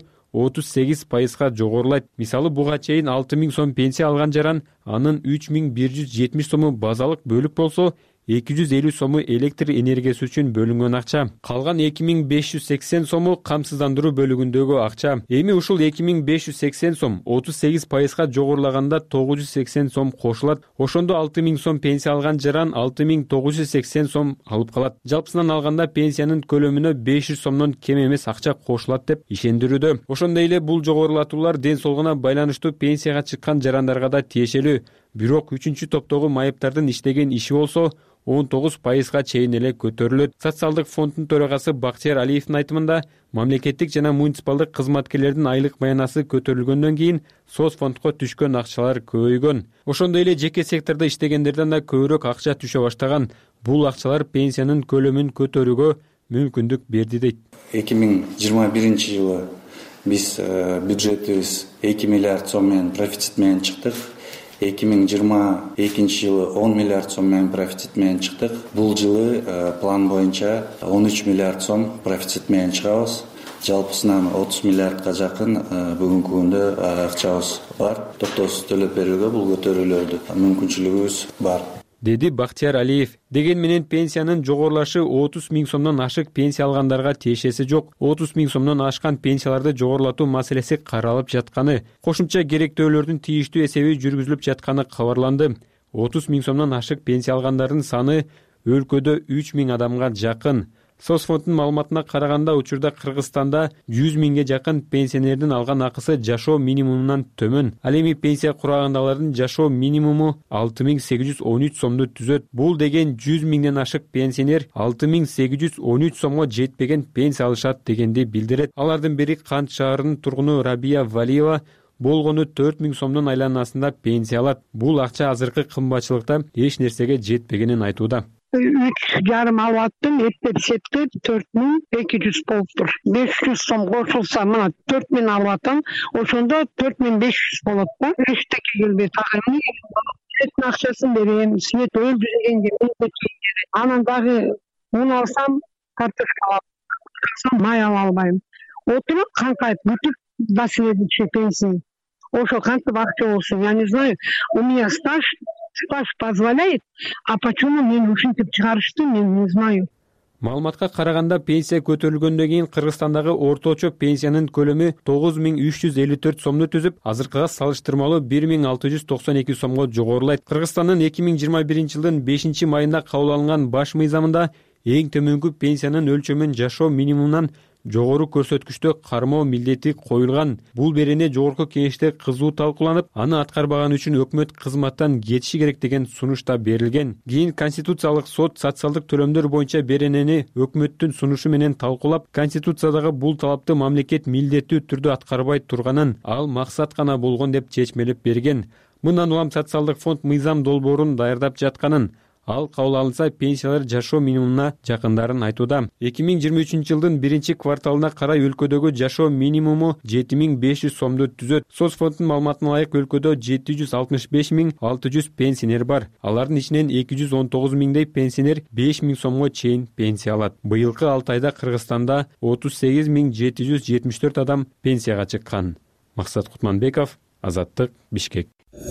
38%га жогорулайт. Мисалы, буга чейин 6000 сом пенсия алган жаран анын 3170 сому базалык бөлүк болсо, 250 сому электр энергиясы үчүн бөлүнгөн акча. Калган 2580 сому камсыздандыруу бөлүгүндөгү акча. Эми ушул 2580 сом 38%га жогорулаганда 980 сом кошулат. Ошондо 6000 сом пенсия алган жаран 6980 сом алып калат. Жалпысынан алганда пенсиянын көлөмүнө 500 сомдон кем эмес акча кошулат деп ишендирүүдө. Ошондой эле бул жогорулатуулар ден соолугуна байланыштуу пенсияга чыккан жарандарга да тиешелүү. Бирок 3-чү топтогу майыптардын иштеген иши болсо 19%га чейин эле көтөрүлөт. Социалдык фонддун төрагасы Бактияр Алиевдин айтымында, мамлекеттик жана муниципалдык кызматкерлердин айлык маянасы көтөрүлгөндөн кийин соцфондко түшкөн акчалар көбөйгөн. Ошондой эле жеке сектордо иштегендерден да көбүрөөк акча түшө баштаган. Бул акчалар пенсиянын көлөмүн көтөрүүгө мүмкүндүк берди дейт. 2021 жылы биз бюджетибиз 2 миллиард сом менен профицит менен чыктык. 2022 жылы 10 миллиард сом менен профицит менен чыктык. Бул жылы план боюнча 13 миллиард сом профицит менен чыгабыз. Жалпысынан 30 миллиардка жакын бүгүнкү күндө акчабыз бар. Токтоосуз төлөп берүүгө бул көтөрүүлөрдү мүмкүнчүлүгүбүз бар. деди Бактияр Алиев. Деген менен пенсиянын жогорулашы 30 000 сомдон ашык пенсия алгандарга тиешеси жок. 30 000 сомдон ашкан пенсияларды жогорулатуу маселеси каралып жатканы, кошумча керектөөлөрдүн тийиштүү эсеби жүргүзүлүп жатканы кабарланды. 30 000 сомдон ашык пенсия алгандардын саны өлкөдө 3 000 адамга жакын. Соцфонддун маалыматына караганда учурда Кыргызстанда 100 000ге жакын пенсионердин алган акысы жашоо минимумунан төмөн. Ал эми пенсия курагандагылардын жашоо минимуму 6813 сомду түзөт. Бул деген 100 000ден ашык пенсионер 6813 сомго жетпеген пенсия алышат дегенди билдирет. Алардын бири Кант шаарынын тургуну Рабия Валиева болгону 4 000 сомдун айланасында пенсия алат. Бул акча азыркы кымбатчылыкта эч нерсеге жетпегенин айтууда. 3,5 алып аттым, эптеп септеп 4200 болуптур. 500 сом кошулса, мына 4000 алып атам, ошондо 4500 болот да. Эчтеке келбейт. Светтин акчасын берем, свет өлдүргенге анан дагы un алсам, картошка алсам, май ала албайм. Отуруп канкайып бүтүп до следующей пенсии. Ошо кантип акча болсун, я не знаю. У меня стаж позволяет, а почему мен ушинтип чыгарышты, мен не знаю. Маалыматка караганда пенсия көтөрүлгөндөн кийин Кыргызстандагы орточо пенсиянын көлөмү 9354 сомду түзүп, азыркыга салыштырмалуу 1692 сомго жогорулайт. Кыргызстандын 2021 жылдын 5-майында кабыл алынган баш мыйзамында эң төмөнкү пенсиянын өлчөмүн жашоо минимумунан жогору көрсөткүчтө кармоо милдети коюлган. Бул берене жогорку кеңеште кызуу талкууланып, аны аткарбаган үчүн өкмөт кызматтан кетиши керек деген сунушта берилген. Кийин Конституциялык сот социалдык төлөмдөр боюнча беренени өкмөттүн сунушу менен талкуулап, Конституциядагы бул талапты мамлекет милдеттүү түрдө аткарбай турганын, ал максат гана болгон деп чечмелеп берген. Мындан улам социалдык фонд мыйзам долбоорун даярдап жатканын, ал кабыл алынса пенсиялар жашоо минимумуна жакындарын айтууда. 2023 жылдын 1-кварталына карай өлкөдөгү жашоо минимуму 7500 сомду түзөт. Соцфонддун маалыматына ылайык өлкөдө 765600 пенсионер бар. Алардын ичинен 219 000дей пенсионер 5000 сомго чейин пенсия алат. Быйылкы 6 айда Кыргызстанда 38774 адам пенсияга чыккан. Максат Кутманбеков, Азаттык, Бишкек.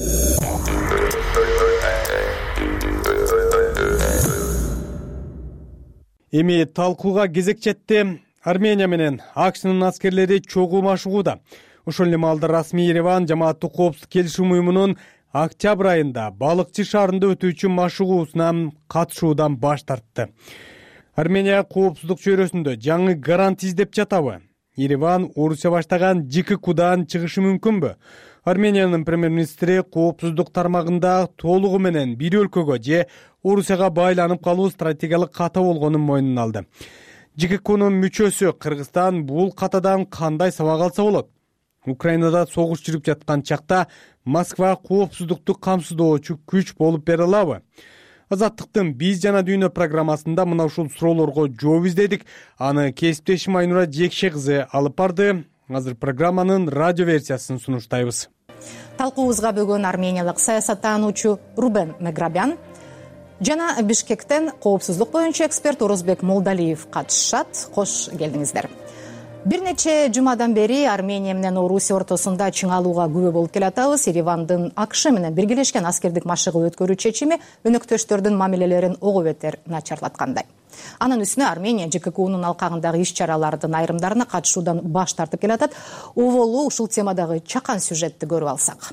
Эми талкууга кезек жетти. Армения менен АКШнын аскерлери чогуу машыгууда. Ошол эле маалда расмий Ереван жамааттык коопсуздук келишим уюмунун октябрь айында балыкчы шаарында өтүүчү машыгуусуна катышуудан баш тартты. Армения коопсуздук чөйрөсүндө жаңы гарант издеп жатабы? Ереван Орусия баштаган ЖККдан чыгышы мүмкүнбү? Армениянын премьер-министри коопсуздук тармагында толугу менен бир өлкөгө же Орусияга байланып калуу стратегиялык ката болгонун мойнуна алды. ЖККнын мүчөсү Кыргызстан бул катадан кандай сабак алса болот? Украинада согуш жүрүп жаткан чакта Москва коопсуздукту камсыздоочу күч болуп бере алабы? Азаттыктын Биз жана дүйнө программасында мына ушул суроолорго жооп издедик. Аны кесиптешим Айнура Жекше кызы алып барды. Азыр программанын радио версиясын сунуштайбыз. Талкуубузга бүгүн армениялык саясаттануучу Рубен Меграбян жана Бишкектен коопсуздук боюнча эксперт Орозбек Молдалиев катышат. Кош келдиңиздер. Бир нече жумадан бери Армения менен Орусия ортосунда чыңалууга күбө болуп келатабыз. Еревандын АКШ менен биргелешкен аскердик машыгуу өткөрүү чечими өнөктөштөрдүн мамилелерин ого бетер начарлаткандай. Анын үстүнө Армения ЖККнын алкагындагы иш-чаралардын айрымдарына катышуудан баш тартып келатат. Оболу ушул темадагы чакан сюжетти көрүп алсак.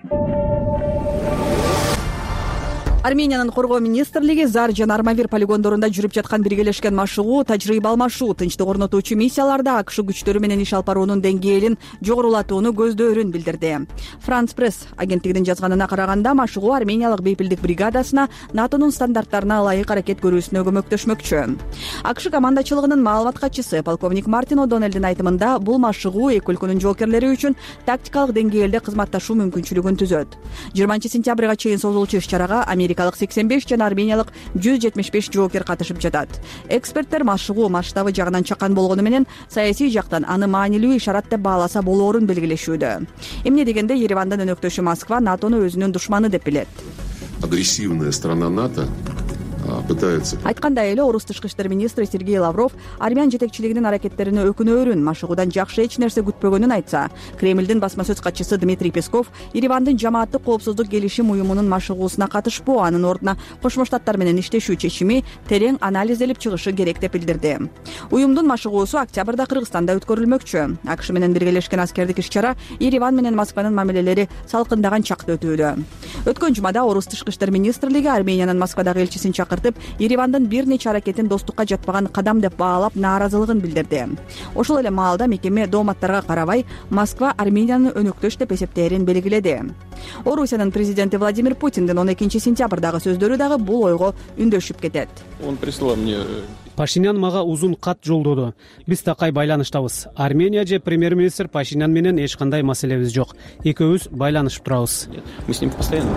Армениянын коргоо министрлиги Зар жана Армавир полигондорунда жүрүп жаткан биргелешкен машыгуу, тажрыйба алмашуу, тынчтык орнотуучу миссияларда АКШ күчтөрү менен иш алып баруунун деңгээлин жогорулатууну көздөөрүн билдирди. France Press агенттигинин жазганына караганда, машыгуу армениялык бейпилдик бригадасына НАТОнун стандарттарына ылайык аракет көрүүсүнө көмөктөшмөкчү. АКШ командачылыгынын маалымат катчысы полковник Мартин О'Доннелдин айтымында, бул машыгуу эки өлкөнүн жоокерлери үчүн тактикалык деңгээлде кызматташуу мүмкүнчүлүгүн түзөт. 20 сентябрга чейин созулчу иш-чарага америкалык 85 жана армениялык 175 жоокер катышып жатат. Эксперттер машыгуу масштабы жагынан чакан болгону менен саясий жактан аны маанилүү ишарат деп бааласа болоорун белгилешүүдө. Эмне дегенде Еревандын өнөктөшү Москва НАТОну өзүнүн душманы деп билет. Агрессивная страна НАТО пытается. Айткандай эле орус тышкы иштер министри Сергей Лавров армян жетекчилигинин аракеттерине өкүнөөрүн, машыгуудан жакшы эч нерсе күтпөгөнүн айтса, Кремлдин басма сөз катчысы Дмитрий Песков Еревандын жамааттык коопсуздук келишим уюмунун машыгуусуна катышпоо, анын ордуна Кошмо Штаттар менен иштешүү чечими терең анализделип чыгышы керек деп билдирди. Уюмдун машыгуусу октябрда Кыргызстанда өткөрүлмөкчү. АКШ менен биргелешкен аскердик иш-чара Ереван менен Москванын мамилелери салкындаган чакта өтүүдө. Өткөн жумада орус тышкы иштер министрлиги Армениянын Москвадагы элчисин чакыртып, Еревандын бир нече аракетин достукка жатпаган кадам деп баалап нааразылыгын билдирди. Ошол эле маалда мекеме дооматтарга карабай Москва Арменияны өнөктөш деп эсептээрин белгиледи. Орусиянын президенти Владимир Путиндин 12 сентябрдагы сөздөрү дагы бул ойго үндөшүп кетет. Он прислал мне. Пашинян мага узун кат жолдоду. Биз такай байланыштабыз. Армения же премьер-министр Пашинян менен эч кандай маселебиз жок. Экөөбүз байланышып турабыз. Мы с ним постоянно.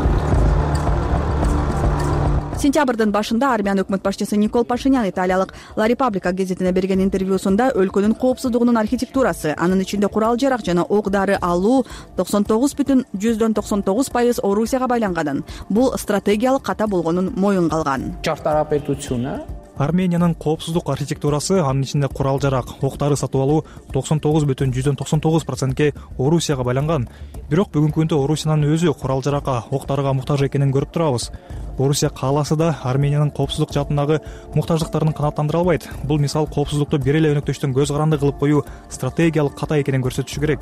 Сентябрдын башында армян өкмөт башчысы Никол Пашинян италиялык La Repubblica гезитине берген интервьюсунда өлкөнүн коопсуздугунун архитектурасы, анын ичинде курал-жарак жана ок-дары алуу 99,99% Орусияга байланганын, бул стратегиялык ката болгонун моюнга алган. Армениянын коопсуздук архитектурасы, анын ичинде курал-жарак, ок-дары сатып алуу 99,99%ке Орусияга байланган. Бирок бүгүнкү күндө Орусиянын өзү курал-жаракка, ок-дарыга муктаж экенин көрүп турабыз. Орусия кааласа да Армениянын коопсуздук жаатындагы муктаждыктарын канааттандыра албайт. Бул мисал коопсуздукту бир эле өнөктөштөн көз каранды кылып коюу стратегиялык ката экенин көрсөтүшү керек.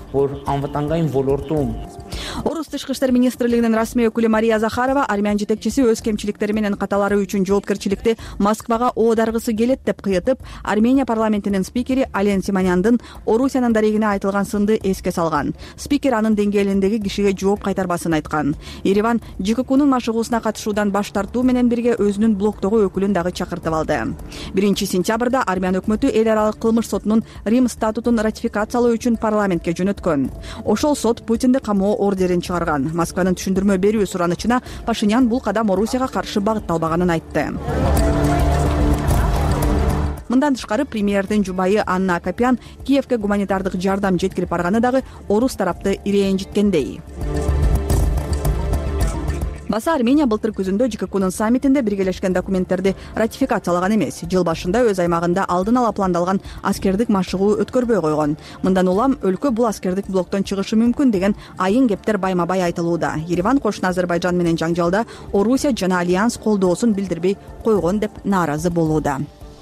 Орус тышкы иштер министрлигинин расмий өкүлү Мария Захарова армян жетекчиси өз кемчиликтери менен каталары үчүн жоопкерчиликти Москвага оодаргысы келет деп кыйытып, Армения парламентинин спикери Ален Симоняндын Орусиянын дарегине айтылган сынды эске салган. Спикер анын деңгээлиндеги кишиге жооп кайтарбасын айткан. Ереван ЖККнун машыгуусуна катышуудан баш тартуу менен бирге өзүнүн блоктогу өкүлүн дагы чакыртып алды. 1 сентябрда армян өкмөтү эл аралык кылмыш сотунун Рим статутун ратификациялоо үчүн парламентке жөнөткөн. Ошол сот Путинди камоо ордерин чыгарган. Москванын түшүндүрмө берүү суранычына Пашинян бул кадам Орусияга каршы багытталбаганын айтты. Мындан тышкары премьердин жубайы Анна Акопян Киевке гуманитардык жардам жеткирип барганы дагы орус тарапты ирээжиткендей. Баса Армения былтыр күзүндө ЖККнун саммитинде биргелешкен документтерди ратификациялаган эмес. Жыл башында өз аймагында алдын ала пландалган аскердик машыгуу өткөрбөй койгон. Мындан улам өлкө бул аскердик блоктон чыгышы мүмкүн деген айын кептер байма-бай айтылууда. Ереван кошуна Азербайжан менен жаңжалда Орусия жана Альянс колдоосун билдирбей койгон деп нааразы болууда.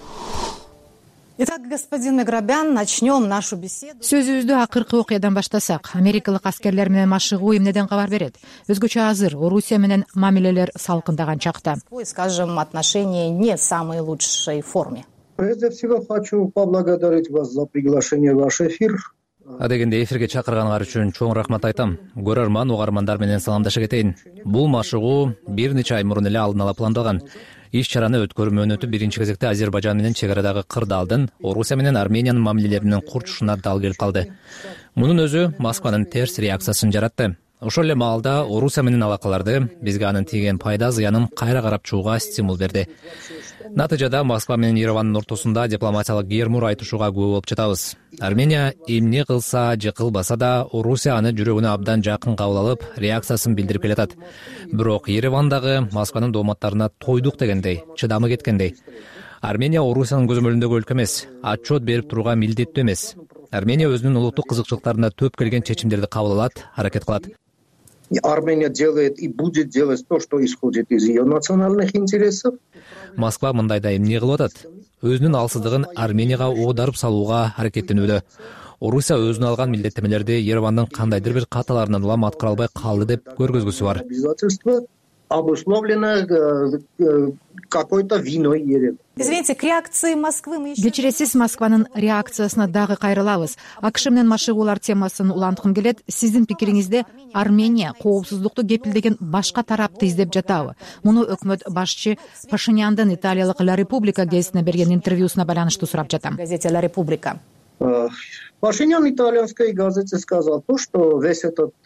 Итак, господин Меграбян, начнем нашу беседу. Сөзүбүздү акыркы окуядан баштасак, америкалык аскерлер менен машыгуу эмнеден кабар берет? Өзгөчө азыр Орусия менен мамилелер салкындаган чакта. Скажем, отношения не в самой лучшей форме. Прежде всего хочу поблагодарить вас за приглашение в ваш эфир. Адегенде эфирге чакырганыңар үчүн чоң рахмат айтам. Көрөрман, угармандар менен саламдаша кетейин. Бул машыгуу бир нече ай мурун эле алдын ала пландалган. Иш-чараны өткөрүү мөөнөтү биринчи кезекте Азербайжан менен чек арадагы кырдаалдын, Орусия менен Армениянын мамилелеринин курчушуна дал келип калды. Мунун өзү Москванын терс реакциясын жаратты. Ошол эле маалда Орусия менен алакаларды, бизге анын тийген пайда зыянын кайра карап чууга стимул берди. Натыйжада Москва менен Еревандын ортосунда дипломатиялык гермур айтышууга күбө болуп жатабыз. Армения эмне кылса же кылбаса да Орусия аны жүрөгүнө абдан жакын кабыл алып, реакциясын билдирип келатат. Бирок Еревандагы Москванын дооматтарына тойдук дегендей, чыдамы кеткендей. Армения Орусиянын көзөмөлүндөгү өлкө эмес, отчет берип турууга милдеттүү эмес. Армения өзүнүн улуттук кызыкчылыктарына төп келген чечимдерди кабыл алат, аракет кылат. Армения делает и будет делать то, что исходит из ее национальных интересов. Москва мындайда эмне кылып атат? Өзүнүн алсыздыгын Арменияга оодарып салууга аракеттенүүдө. Орусия өзүнө алган милдеттемелерди Еревандын кандайдыр бир каталарынан улам аткара албай калды деп көргөзгүсү бар. Обязательство обусловлено какой-то виной Еревана. Извините, к реакции Москвы мы еще... Кечиресиз, Москванын реакциясына дагы кайрылабыз. АКШ менен машыгуулар темасын уланткым келет. Сиздин пикириңизде Армения коопсуздукту кепилдеген башка тарапты издеп жатабы? Муну өкмөт башчы Пашиняндын италиялык La Repubblica гезитине берген интервьюсуна байланыштуу сурап жатам. Газете La Repubblica. Пашинян итальянской газете сказал то, что весь этот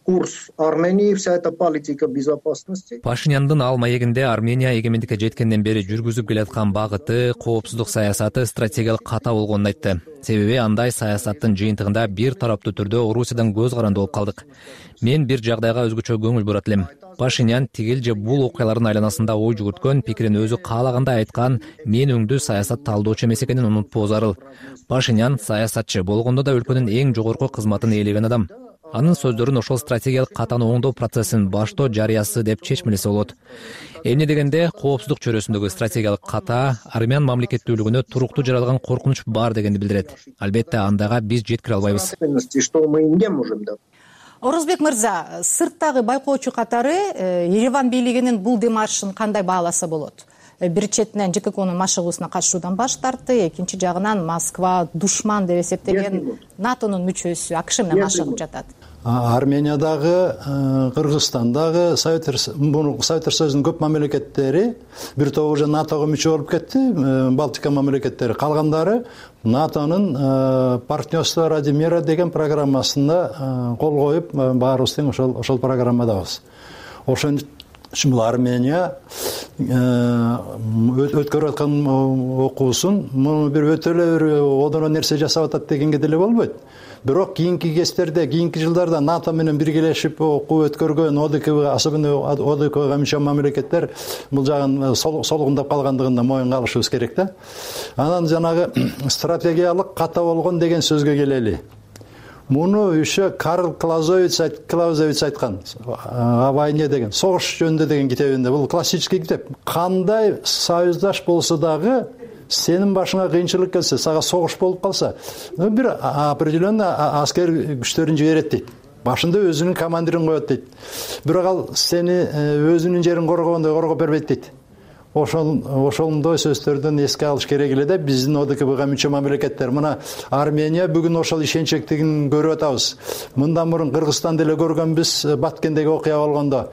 курс Армении, вся эта политика безопасности. Пашиняндын ал маегинде Армения эгемендикке жеткенден бери жүргүзүп келаткан багыты, коопсуздук саясаты стратегиялык ката болгонун айтты. Себеби андай саясаттын жыйынтыгында бир тараптуу түрдө Орусиядан көз каранды болуп калдык. Мен бир жагдайга өзгөчө көңүл бурат элем. Пашинян тигил же бул окуялардын айланасында ой жүгүрткөн, пикирин өзү каалагандай айткан мен өңдүү саясат талдоочу эмес экенин унутпоо зарыл. Пашинян саясатчы болгондо да өлкөнүн эң жогорку кызматын ээлеген адам. Анын сөздөрүн ошол стратегиялык катаны оңдоо процессин баштоо жарыясы деп чечмелесе болот. Эмне дегенде коопсуздук чөйрөсүндөгү стратегиялык ката армян мамлекеттүүлүгүнө туруктуу жаралган коркунуч бар дегенди билдирет. Албетте андайга биз жеткире албайбыз. Орозбек мырза, сырттагы байкоочу катары Ереван бийлигинин бул демаршын кандай бааласа болот? Бир четинен ЖККнын машыгуусуна катышуудан баш тартты, экинчи жагынан Москва душман деп эсептеген НАТОнун мүчөсү АКШ менен машыгып жатат. Армениядагы, Кыргызстандагы, Советтер Союзунун көп мамлекеттери бир тобу уже НАТОго мүчө болуп кетти, Балтика мамлекеттери. Калгандары НАТОнун партнерство ради мира деген программасында кол коюп, баарыбыз тең ошол программадабыз. Ошон үчүн бул Армения өткөрүп аткан окуусун муну бир өтө эле бир одоно нерсе жасап атат дегенге деле болбойт. Бирок кийинки кездерде, кийинки жылдарда НАТО менен биргелешип окуу өткөргөн ОДКБ, особенно ОДКБга мүчө мамлекеттер бул жагын солгундап калгандыгын да моюнга алышыбыз керек да. Анан жанагы стратегиялык ката болгон деген сөзгө келели. Муну еще Карл Клаузевиц айткан, о войне деген, согуш жөнүндө деген китебинде. Бул классический китеп. Кандай союздаш болсо дагы сенин башыңа кыйынчылык келсе, сага согуш болуп калса, бир определенно аскер күчтөрүн жиберет дейт. Башында өзүнүн командирин коет дейт. Бирок ал сени өзүнүн жерин коргогондой коргоп бербейт дейт. Ошондой сөздөрдөн эске алыш керек эле да биздин ОДКБга мүчө мамлекеттер. Мына Армения бүгүн ошол ишенчектигин көрүп атабыз. Мындан мурун Кыргызстан деле көргөнбүз Баткендеги окуя болгондо.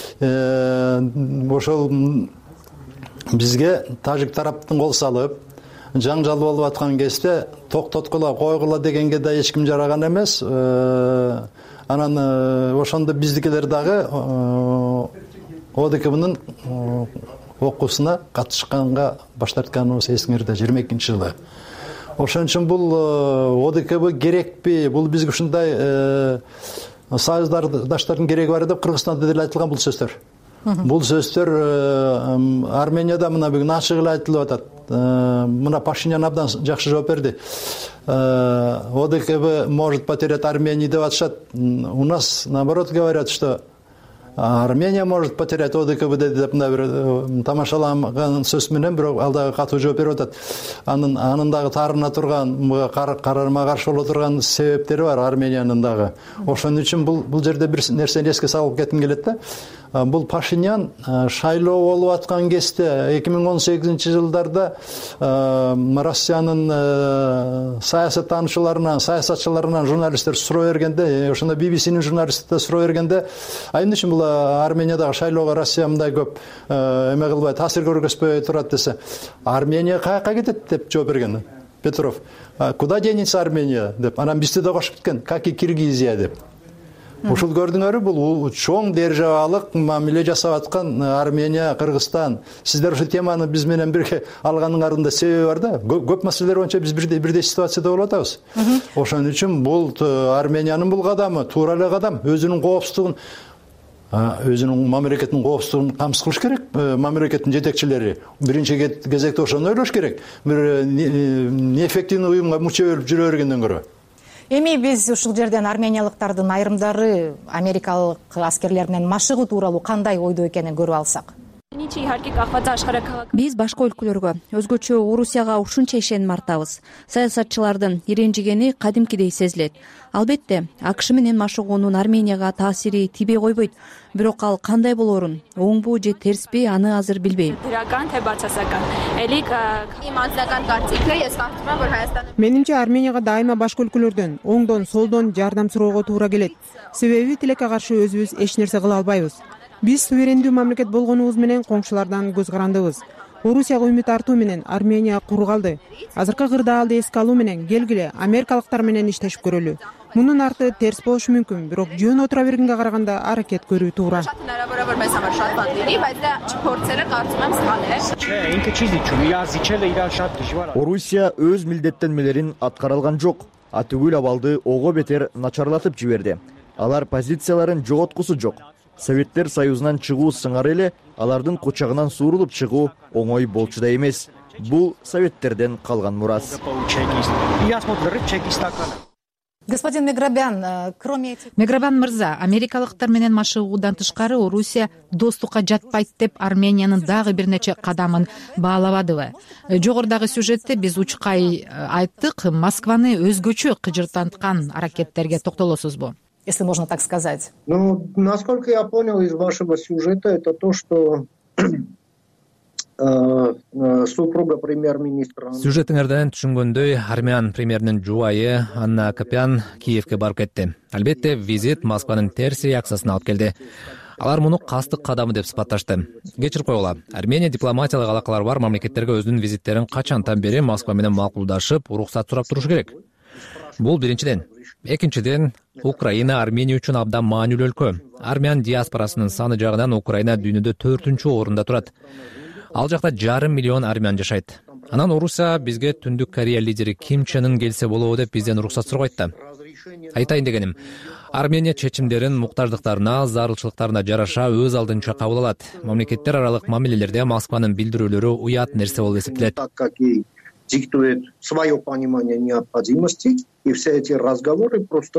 Ошол бизге тажик тараптын кол салып, жаңжал болуп аткан кезде токтоткула, койгула дегенге да эч ким жараган эмес. Анан ошондо биздикилер дагы ОДКБнын окуусуна катышканга баш тартканыбыз эсиңерде 22-жылы. Ошон үчүн бул ОДКБ керекпи? Бул бизге ушундай союздаштардын кереги бар деп Кыргызстанда деле айтылган бул сөздөр. Бул сөздөр Арменияда мына бүгүн ачык эле айтылып атат. Мына Пашинян абдан жакшы жооп берди. ОДКБ может потерять Армению деп атышат. У нас наоборот говорят, что Армения может потерять ОДКБ деп мына бир тамашалаган сөз менен бирок ал дагы катуу жооп берип атат. Анын дагы таарына турган, карарма каршы боло турган себептери бар Армениянын дагы. Ошон үчүн бул жерде бир нерсени эске салып кетким келет да. Бул Пашинян шайлоо болуп аткан кезде 2018-жылдарда Россиянын саясаттануучуларынан, саясатчыларынан журналисттер суроо бергенде, ошондо BBC-нин журналисттери суроо бергенде, эмне үчүн бул Армениядагы шайлоого Россия мындай көп эме кылбай, таасир көргөзбөй турат десе, Армения каяка кетет деп жооп берген Петров. Куда денется Армения деп. Анан бизди да кошуп кеткен, как и Киргизия деп. Ушул көрдүңөрбү, бул чоң державалык мамиле жасап аткан Армения, Кыргызстан. Сиздер ушул теманы биз менен бирге алганыңардын да себеби бар да. Көп маселелер боюнча биз бирдей ситуацияда болуп атабыз. Ошон үчүн бул Армениянын бул кадамы туура эле кадам, өзүнүн коопсуздугун, өзүнүн мамлекетинин коопсуздугун камсыз кылыш керек. Мамлекеттин жетекчилери биринчи кезекте ошону ойлош керек. Бир неэффективный уюмга мүчө болуп жүрө бергенден көрө. Эми биз ушул жерден армениялыктардын айрымдары америкалык аскерлер менен машыгуу тууралуу кандай ойдо экенин көрүп алсак. Биз башка өлкөлөргө, өзгөчө Орусияга ушунча ишенип артабыз. Саясатчылардын иренжигени кадимкидей сезилет. Албетте, АКШ менен машыгуунун Арменияга таасири тийбей койбойт. Бирок ал кандай болорун, оңбу же терсби, аны азыр билбейм. Менимче Арменияга дайыма башка өлкөлөрдөн, оңдон, солдон жардам суроого туура келет. Себеби тилекке каршы өзүбүз эч нерсе кыла албайбыз. Биз суверендүү мамлекет болгонубуз менен коңшулардан көз карандыбыз. Орусияга үмүт артуу менен Армения кургалды. Азыркы кырдаалды эске алуу менен келгиле америкалыктар менен иштешип көрөлү. мунун арты терс болушу мүмкүн, бирок жөн отура бергенге караганда аракет көрүү туура. Орусия өз милдеттенмелерин аткара алган жок. Атүгүл абалды ого бетер начарлатып жиберди. Алар позицияларын жоготкусу жок. Советтер Союзунан чыгуу сыңар эле, алардын кучагынан суурулуп чыгуу оңой болчу да эмес. Бул советтерден калган мурас. Господин Меграбян мырза, америкалыктар менен машыгуудан тышкары Орусия достукка жатпайт деп Армениянын дагы бир нече кадамын баалабадыбы? Жогорудагы сюжетте биз учкай айттык, Москваны өзгөчө кыжыртанткан аракеттерге токтолосузбу? Если можно так сказать. Ну, насколько я понял из вашего сюжета, это то, что супруга премьер-министра. Сюжетиңерден түшүнгөндөй, Армян премьеринин жубайы Анна Акопян Киевке барып кетти. Албетте, визит Москванын терс реакциясына алып келди. Алар муну кастык кадамы деп сыпатташты. Кечирип койгула, Армения дипломатиялык алакалары бар мамлекеттерге өзүнүн визиттерин качантан бери Москва менен макулдашып, уруксат сурап турушу керек. Бул биринчиден. Экинчиден, Украина Армения үчүн абдан маанилүү өлкө. Армян диаспорасынын саны жагынан Украина дүйнөдө 4-чү орунда турат. Ал жакта 5,5 миллион армян жашайт. Анан Орусия бизге Түндүк Корея лидери Ким Чен Ын келсе болобу деп бизден уруксат сургойт да. Айтайын дегеним, Армения чечимдерин муктаждыктарына, зарылчылыктарына жараша өз алдынча кабыл алат. Мамлекеттер аралык мамилелерде Москванын билдирүүлөрү уят нерсе болуп эсептелет. Диктует свое понимание необходимости, и все эти разговоры просто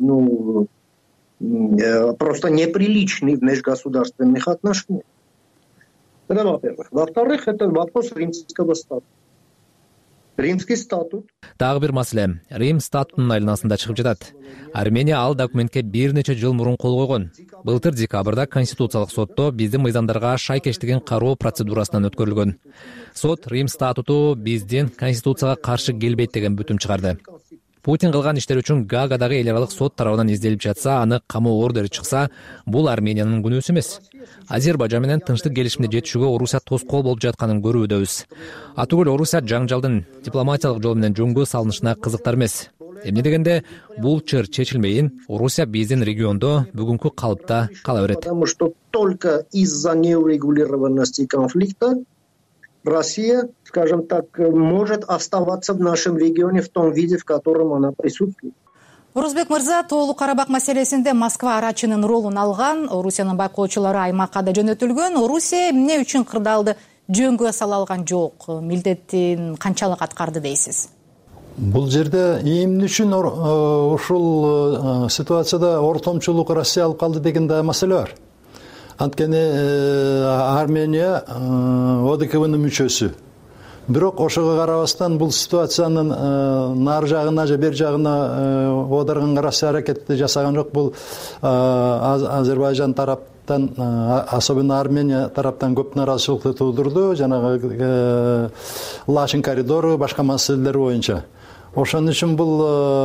неприличны в межгосударственных отношениях. Это во-первых. Во-вторых, это вопрос римского статуса. Римский статут. Дагы бир маселе, Рим статутунун айланасында чыгып жатат. Армения ал документке бир нече жыл мурун кол койгон. Былтыр декабрда Конституциялык сотто биздин мыйзамдарга шайкештигин кароо процедурасынан өткөрүлгөн. Сот Рим статуту биздин Конституцияга каршы келбейт деген бүтүм чыгарды. Путин кылган иштер үчүн Гаагадагы эл аралык сот тарабынан изделип жатса, аны камоо ордери чыкса, бул Армениянын күнөөсү эмес. Азербайжан менен тынчтык келишимине жетишүүгө Орусия тоскоол болуп жатканын көрүүдөбүз. Атүгүл Орусия жаңжалдын дипломатиялык жол менен жөнгө салынышына кызыктар эмес. Эмне дегенде, бул чыр чечилмейин, Орусия биздин региондо бүгүнкү калыпта кала берет. Потому что только из-за неурегулированности конфликта Россия, скажем так, может оставаться в нашем регионе в том виде, в котором она присутствует. Орузбек мырза, Тоолуу Карабак маселесинде Москва арачынын ролун алган, Орусиянын байкоочулары аймакка да жөнөтүлгөн. Орусия эмне үчүн кырдаалды жөнгө сала алган жок? Милдетин канчалык аткарды дейсиз? Бул жерде эмне үчүн ушул ситуацияда ортомчулук Россия алып калды деген да маселе бар. Анткени Армения ОДКБнын мүчөсү. Бирок ошого карабастан бул ситуациянын нар жагына же бер жагына оодарганга Россия аракетти жасаган жок. Бул Азербайжан тараптан, особенно Армения тараптан көп нааразычылыкты туудурду. Жанагы Лашин коридору, башка маселелер боюнча. Ошон үчүн бул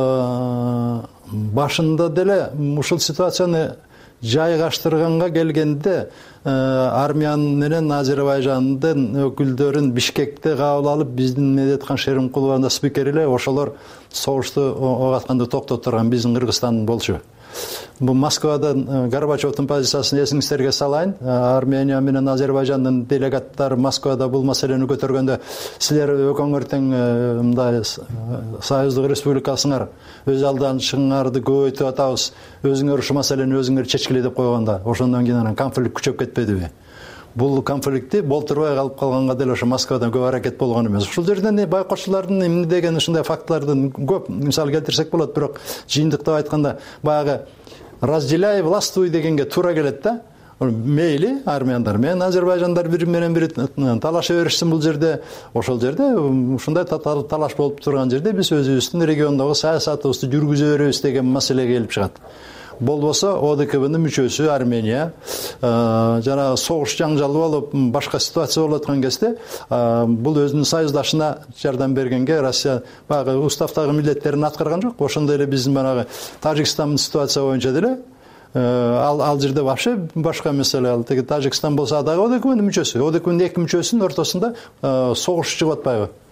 башында деле ушул ситуацияны жайгаштырганга келгенде Армян менен Азербайжандын өкүлдөрүн Бишкекте кабыл алып, биздин Медеткан Шеримкуловна спикер эле ошолор согушту огатканды токтоттурган биздин Кыргызстан болчу. Бул Москвадан Горбачевдун позициясын эсиңиздерге салайын. Армения менен Азербайжандын делегаттары Москвада бул маселени көтөргөндө силер өкөңөр тең мындай Союздук Республикасыңар өз алданышыңарды көбөйтүп атабыз. Өзүңөр ушу маселени өзүңөр чечкиле деп койгондо, ошондон кийин анан конфликт күчөп кетпедиби? Бул конфликтти болтурбай калып калганга деле ошо Москвадан көп аракет болгон эмес. Ушул жерден байкоочулардын эмне деген ушундай фактылардын көп мисал келтирсек болот, бирок жыйынтыктап айтканда баягы разделяй властвуй дегенге туура келет да. Мейли армяндар менен азербайжандар бири менен бири талаша беришсин бул жерде. Ошол жерде ушундай талаш болуп турган жерде биз өзүбүздүн региондогу саясатыбызды жүргүзө беребиз деген маселе келип чыгат. Болбосо ОДКБнын мүчөсү Армения жана согуш жаңжалы болуп башка ситуация болуп аткан кезде бул өзүнүн союздашына жардам бергенге Россия баягы уставдагы милдеттерин аткарган жок. Ошондой эле биздин баягы Тажикстандын ситуация боюнча деле ал жерде вообще башка маселе. Ал теги Тажикстан болсо дагы ОДКБнын мүчөсү. ОДКБнын эки мүчөсүнүн ортосунда согуш чыгып атпайбы?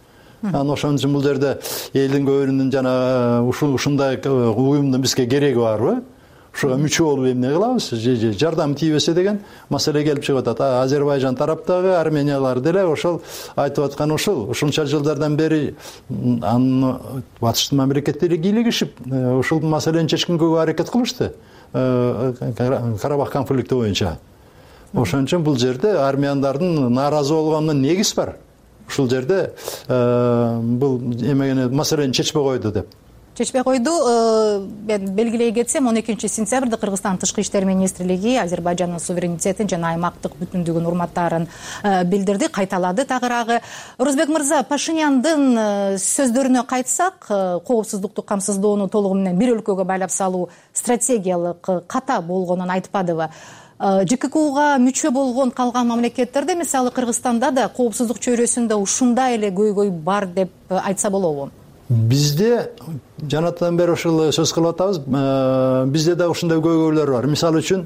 Анан ошон үчүн бул жерде элдин көбүнүн жана ушундай уюмдун бизге кереги барбы? Ушуга мүчө болуп эмне кылабыз? Же жардам тийбесе деген маселе келип чыгып атат. Азербайжан тараптагы армениялар деле ошол айтып аткан ушунча жылдардан бери батыштын мамлекеттери кийлигишип, ушул маселени чечкенге аракет кылышты. Карабах конфликти боюнча. Ошон үчүн бул жерде армяндардын нааразы болгонуна негиз бар. Ушул жерде бул эмегени маселени чечпей койду деп. Чечпей койду. Мен белгилей кетсем, 12 сентябрда Кыргызстан Тышкы иштер министрлиги Азербайжандын суверенитетин жана аймактык бүтүндүгүн урматтаарын билдирди, кайталады тагыраагы. Орозбек мырза, Пашиняндын сөздөрүнө кайтсак, коопсуздукту камсыздоону толугу менен бир өлкөгө байлап салуу стратегиялык ката болгонун айтпадыбы? ЖККУга мүчө болгон калган мамлекеттерде, мисалы Кыргызстанда да коопсуздук чөйрөсүндө ушундай эле көйгөй бар деп айтса болобу? Бизде жанатан бери ушул сөз кылып атабыз. Бизде да ушундай көйгөйлөр бар. Мисалы үчүн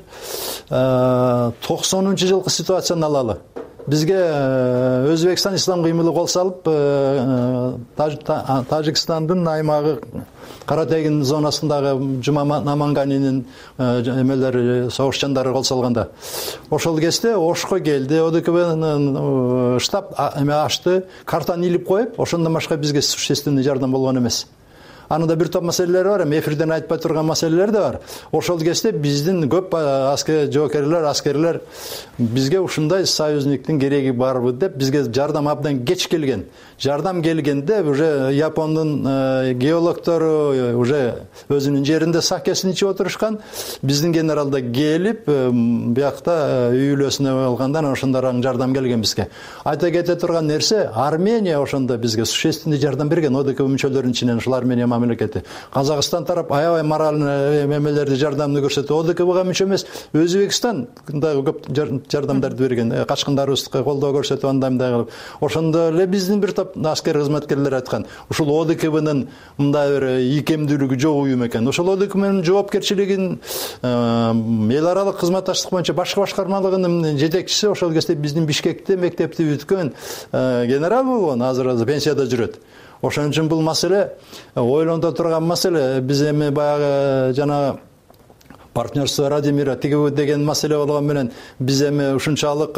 90-жылкы ситуацияны алалы. Бизге Өзбекстан ислам кыймылы кол салып, Тажикстандын аймагы Каратегин зонасындагы Жума Наманганинин эмелери, согушчандары кол салганда, ошол кезде Ошко келди, ОДКБнын штаб ачты, картаны илип коюп, ошондон башка бизге существенный жардам болгон эмес. Анында бир топ маселелер бар, эфирден айтпай турган маселелер да бар. Ошол кезде биздин көп аскерлер бизге ушундай союзниктин кереги барбы деп бизге жардам абдан кеч келген. Жардам келгенде уже Япондун геологтору уже өзүнүн жеринде сакесин ичип отурушкан. Биздин генералда келип, биякта үй бүлөсүнө алгандан ошондорго жардам келген бизге. Айта кете турган нерсе, Армения ошондо бизге существенный жардам берген, ОДКБ мүчөлөрүнүн ичинен ушул Армения мамлекети. Казакстан тарап аябай моральный эмелерди, жардамды көрсөтүп, ОДКБга мүчө эмес, Өзбекстан дагы көп жардамдарды берген, качкындарыбызга колдоо көрсөтүп, андай кылып. Ошондо эле биздин бир топ аскер кызматкерлер айткан, ушул ОДКБнын мындай бир ийкемдүүлүгү жок уюм экен. Ошол ОДКБнын жоопкерчилигин эл аралык кызматташтык боюнча башкы башкармалыгынын жетекчиси ошол кезде биздин Бишкекте мектепти бүткөн генерал болгон, азыр пенсияда жүрөт. Ошон үчүн бул маселе ойлонто турган маселе. Биз эми баягы жана партнерство Радимира тигүү деген маселе болгон менен биз эми ушунчалык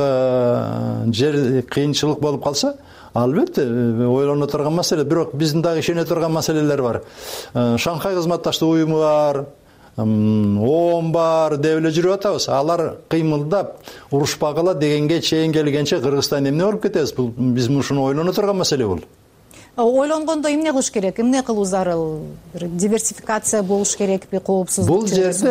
жер кыйынчылык болуп калса, албетте ойлоно турган маселе. Бирок биздин дагы ишене турган маселелер бар. Шанхай кызматташтык уюму бар, ООН бар деп эле жүрүп атабыз. Алар кыймылдап урушпагыла дегенге чейин келгенче Кыргызстан эмне болуп кетебиз? Бул биз ушуну ойлоно турган маселе бул. Ойлонгондо эмне кылыш керек? Эмне кылуу зарыл? Диверсификация болуш керекпи, коопсуздук? Бул жерде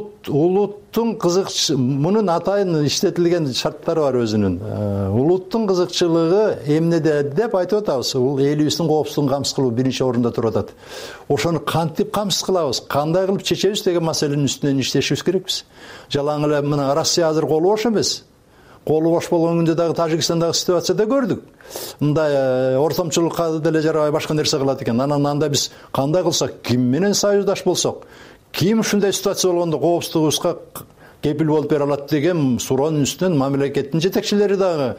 улуттун мунун атайын иштетилген шарттары бар өзүнүн. Улуттун кызыкчылыгы эмнеде деп айтып атабыз. Бул элибиздин коопсуздугун камсыз кылуу биринчи орунда туруп атат. Ошону кантип камсыз кылабыз, кандай кылып чечебиз деген маселенин үстүнөн иштешибиз керекпиз. Жалаң эле мына Россия азыр колу бош эмес. Колу бош болгон күндө дагы Тажикстандагы ситуацияда көрдүк. Мындай ортомчулукка деле жарабай башка нерсе кылат экен. Анан анда биз кандай кылсак, ким менен союздаш болсок, ким ушундай ситуация болгондо коопсуздугубузга кепил болуп бере алат деген суроонун үстүнөн мамлекеттин жетекчилери дагы,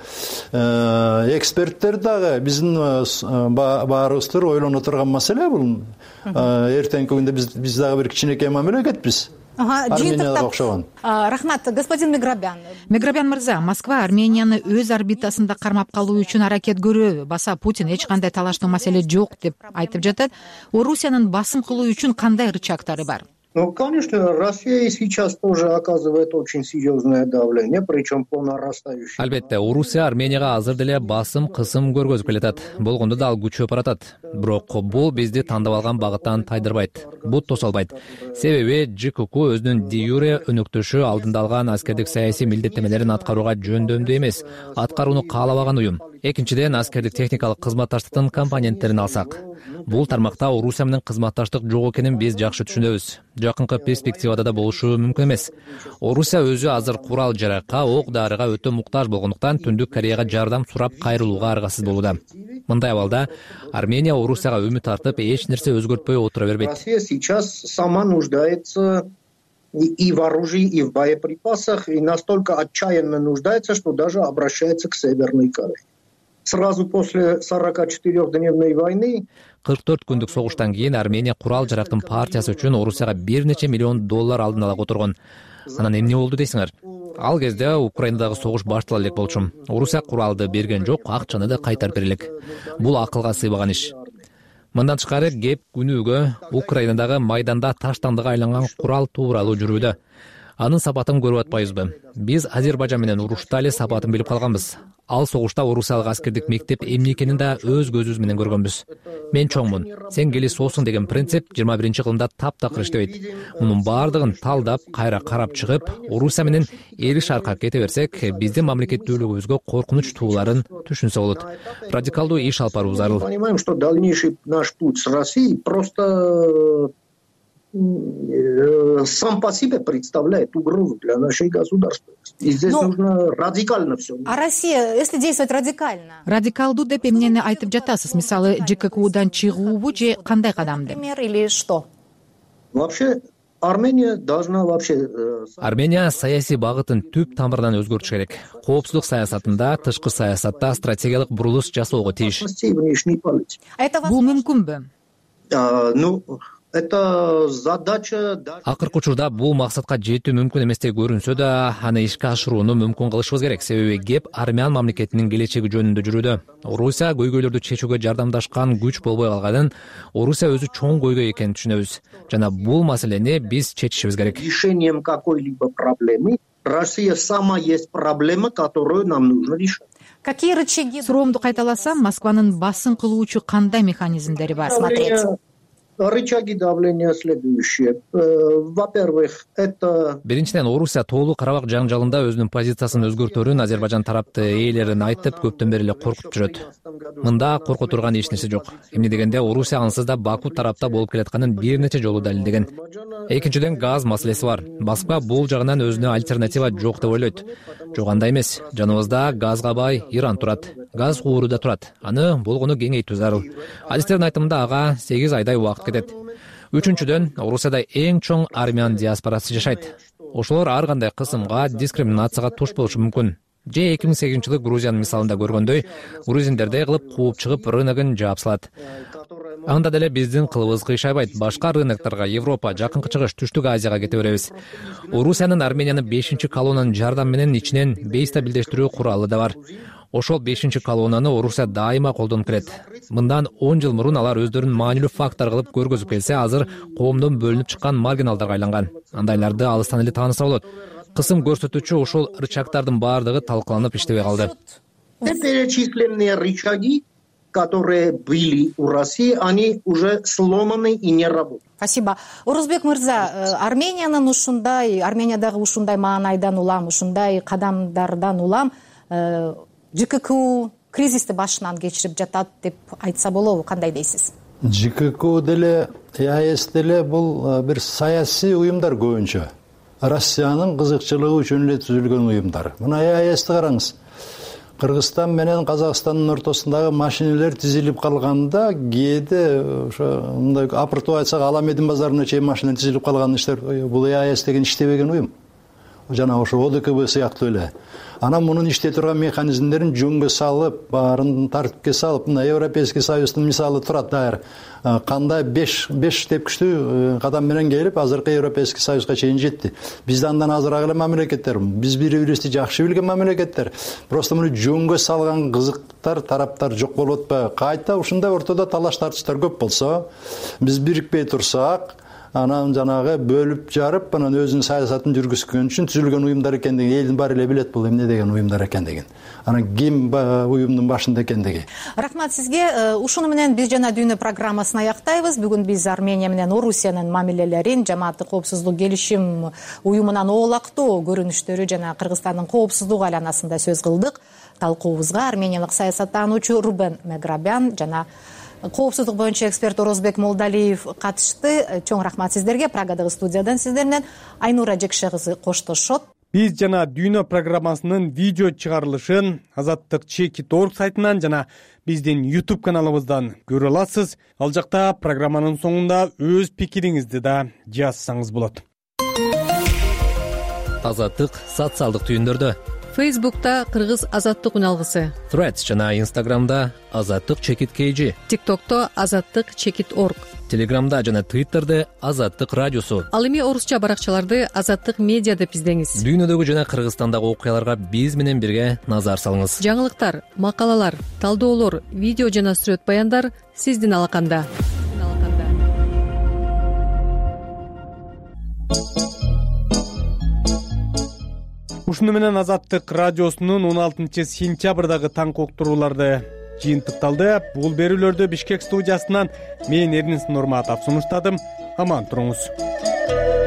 эксперттер дагы биздин баарыбызды ойлоно турган маселе бул. Эртеңки күндө биз дагы бир кичинекей мамлекетпиз. Арменияга окшогон. Рахмат, господин Меграбян. Меграбян мырза, Москва Арменияны өз орбитасында кармап калуу үчүн аракет көрөбү. Баса Путин эч кандай талаштуу маселе жок деп айтып жатат. Орусиянын басым кылуу үчүн кандай рычагтары бар? Ну, конечно, Россия и сейчас тоже оказывает очень серьезное давление, причем по нарастающей. Албетте, Орусия Арменияга азыр деле басым, кысым көргөзүп келатат. Болгондо да ал күчөп баратат. Бирок бул бизди тандап алган багыттан тайдырбайт, бут тосолбайт. Себеби ЖКК өзүнүн де-юре өнөктөшү алдында алган аскердик саясий милдеттемелерин аткарууга жөндөмдүү эмес, аткарууну каалабаган уюм. Экинчиден, аскердик техникалык кызматташтыктын компоненттерин алсак, бул тармакта Орусия менен кызматташтык жок экенин биз жакшы түшүнөбүз. Жакынкы перспективада да болушу мүмкүн эмес. Орусия өзү азыр курал жаракка, ок дарыга өтө муктаж болгондуктан Түндүк Кореяга жардам сурап кайрылууга аргасыз болууда. Мындай абалда Армения Орусияга үмүт артып, эч нерсе өзгөртпөй отура бербейт. Россия сейчас сама нуждается и в оружии, и в боеприпасах, и настолько отчаянно нуждается, что даже обращается к Северной Корее. сразу после 44-дневной войны 44 күндүк согуштан кийин Армения курал жарактын партиясы үчүн Орусияга бир нече миллион доллар алдын ала которгон. Анан эмне болду дейсиңер? Ал кезде Украинадагы согуш баштала элек болчу. Орусия куралды берген жок, акчаны да кайтарып бере элек. Бул акылга сыйбаган иш. Мындан тышкары кеп күнүгө Украинадагы майданда таштандыга айланган курал тууралуу жүрүүдө. Анын сапатын көрүп атпайбызбы? Биз Азербайжан менен урушта эле сапатын билип калганбыз. Ал согушта орусиялык аскердик мектеп эмне экенин да өз көзүбүз менен көргөнбүз. Мен чоңмун, сен кели соосуң деген принцип 21-кылымда таптакыр иштебейт. Мунун баардыгын талдап, кайра карап чыгып, Орусия менен эриш аркак кете берсек, биздин мамлекеттүүлүгүбүзгө коркунуч тууларын түшүнсө болот. Радикалдуу иш алып баруу зарыл. Понимаем, что дальнейший наш путь с Россией просто сам по себе представляет угрозу для нашей государственности. И здесь нужно радикально все. А Россия, если действовать радикально? Радикалдуу деп эмнени айтып жатасыз? Мисалы, ЖККУдан чыгуубу же кандай кадам деп? Например, или что? Вообще, Армения должна вообще... Армения саясий багытын түп тамырынан өзгөртүш керек. Коопсуздук саясатында, тышкы саясатта стратегиялык бурулуш жасоого тийиш. Бул мүмкүнбү? Ну, это задача... Акыркы учурда бул максатка жетүү мүмкүн эместей көрүнсө да, аны ишке ашырууну мүмкүн кылышыбыз керек. Себеби кеп армян мамлекетинин келечеги жөнүндө жүрүүдө. Орусия көйгөйлөрдү чечүүгө жардамдашкан күч болбой калганын, Орусия өзү чоң көйгөй экенин түшүнөбүз. Жана бул маселени биз чечишибиз керек. Решением какой-либо проблемы Россия сама есть проблема, которую нам нужно решать. Какие рычаги? Суроомду кайталасам, Москванын басым кылуучу кандай механизмдери бар? Рычаги давления следующие. Во-первых, это... Биринчиден, Орусия тоолуу Карабак жаңжалында өзүнүн позициясын өзгөртөрүн Азербайжан тарапты ээлерин айтып, көптөн бери эле коркутуп жүрөт. Мында корко турган эч нерсе жок. Эмне дегенде, Орусия ансыз да Баку тарапта болуп келатканын бир нече жолу далилдеген. Экинчиден, газ маселеси бар. Москва бул жагынан өзүнө альтернатива жок деп ойлойт. Жок, андай эмес. Жаныбызда газга бай Иран турат. Газ кууру да турат. Аны болгону кеңейтүү зарыл. Адистердин айтымында ага 8 айдай убакыт кетет. Үчүнчүдөн, Орусияда эң чоң армян диаспорасы жашайт. Ошолор ар кандай кысымга, дискриминацияга туш болушу мүмкүн. Же 2008-жылы Грузиянын мисалында көргөндөй, грузиндердей кылып кууп чыгып рыногун жаап салат. Анда деле биздин кылыбыз кыйшайбайт. Башка рынокторго, Европа, Жакынкы Чыгыш, Түштүк Азияга кете беребиз. Орусиянын Арменияны 5-колоннанын жардамы менен ичинен бейстабилдештирүү куралы да бар. Ошол 5-колоннаны Орусия дайыма колдонуп келет. Мындан 10 жыл мурун алар өздөрүн маанилүү фактор кылып көргөзүп келсе, азыр коомдон бөлүнүп чыккан маргиналдарга айланган. Андайларды алыстан эле тааныса болот. Кысым көрсөтүүчү ошол рычагдардын баардыгы талкаланып иштебей калды. Перечисленные рычаги, которые были у России, они уже сломаны и не работают. Спасибо. Орузбек мырза, Армениянын ушундай, Армениядагы ушундай маанайдан улам, ушундай кадамдардан улам ЖККУ кризисти башынан кечирип жатат деп айтса болобу, кандай дейсиз? ЖККУ деле, ЕАЭС деле бул бир саясий уюмдар көбүнчө. Россиянын кызыкчылыгы үчүн эле түзүлгөн уюмдар. Мына ЕАЭСти караңыз. Кыргызстан менен Казакстандын ортосундагы машинелер тизилип калганда, кээде ошо мындай апыртып айтсак, Аламедин базарына чейин машина тизилип калган иштер, бул ЕАЭС деген иштебеген уюм. Жана ошо ОДКБ сыяктуу эле. Анан мунун иштей турган механизмдерин жөнгө салып, баарын тартипке салып, мына Европейский Союздун мисалы турат дайыр. Кандай 5 тепкичтүү кадам менен келип, азыркы Европейский Союзга чейин жетти. Бизде андан азыраак эле мамлекеттер, биз бири-бирибизди жакшы билген мамлекеттер. Просто муну жөнгө салган кызыктар, тараптар жок болуп атпайбы? Кайта ушундай ортодо талаш тартыштар көп болсо, биз бирикпей турсак, анан жанагы бөлүп жарып, анан өзүнүн саясатын жүргүзгөн үчүн түзүлгөн уюмдар экендигин элдин баары эле билет, бул эмне деген уюмдар экендигин. Анан ким уюмдун башында экендиги. Рахмат сизге. Ушуну менен биз жана дүйнө программасын аяктайбыз. Бүгүн биз Армения менен Орусиянын мамилелерин, жамааттык коопсуздук келишим уюмунан оолактоо көрүнүштөрү жана Кыргызстандын коопсуздук айланасында сөз кылдык. Талкуубузга армениялык саясаттануучу Рубен Меграбян жана коопсуздук боюнча эксперт Орозбек Молдалиев катышты. Чоң рахмат сиздерге. Прагадагы студиядан сиздер менен Айнура Жекше кызы коштошот. Биз жана дүйнө программасынын видео чыгарылышын Азаттык Чекит.org сайтынан жана биздин YouTube каналыбыздан көрө аласыз. Ал жакта программанын соңунда өз пикириңизди да жазсаңыз болот. Азаттык социалдык түйүндөрдө Фейсбукта кыргыз азаттык үн алгысы, Threads жана Instagramда азаттык чекит KG, TikTokто азаттык чекит орг, Телеграмда жана Twitterде азаттык радиосу. Ал эми орусча баракчаларды азаттык медиа деп издеңиз. Дүйнөдөгү жана Кыргызстандагы окуяларга биз менен бирге назар салыңыз. Жаңылыктар, макалалар, талдоолор, видео жана сүрөт баяндар сиздин алаканда. Ушуну менен Азаттык радиосунун 16-сентябрдагы таңкы уктурууларды жыйынтыкталды. Бул берүүлөрдү Бишкек студиясынан мен Эрнис Нурматов сунуштадым. Аман туруңуз.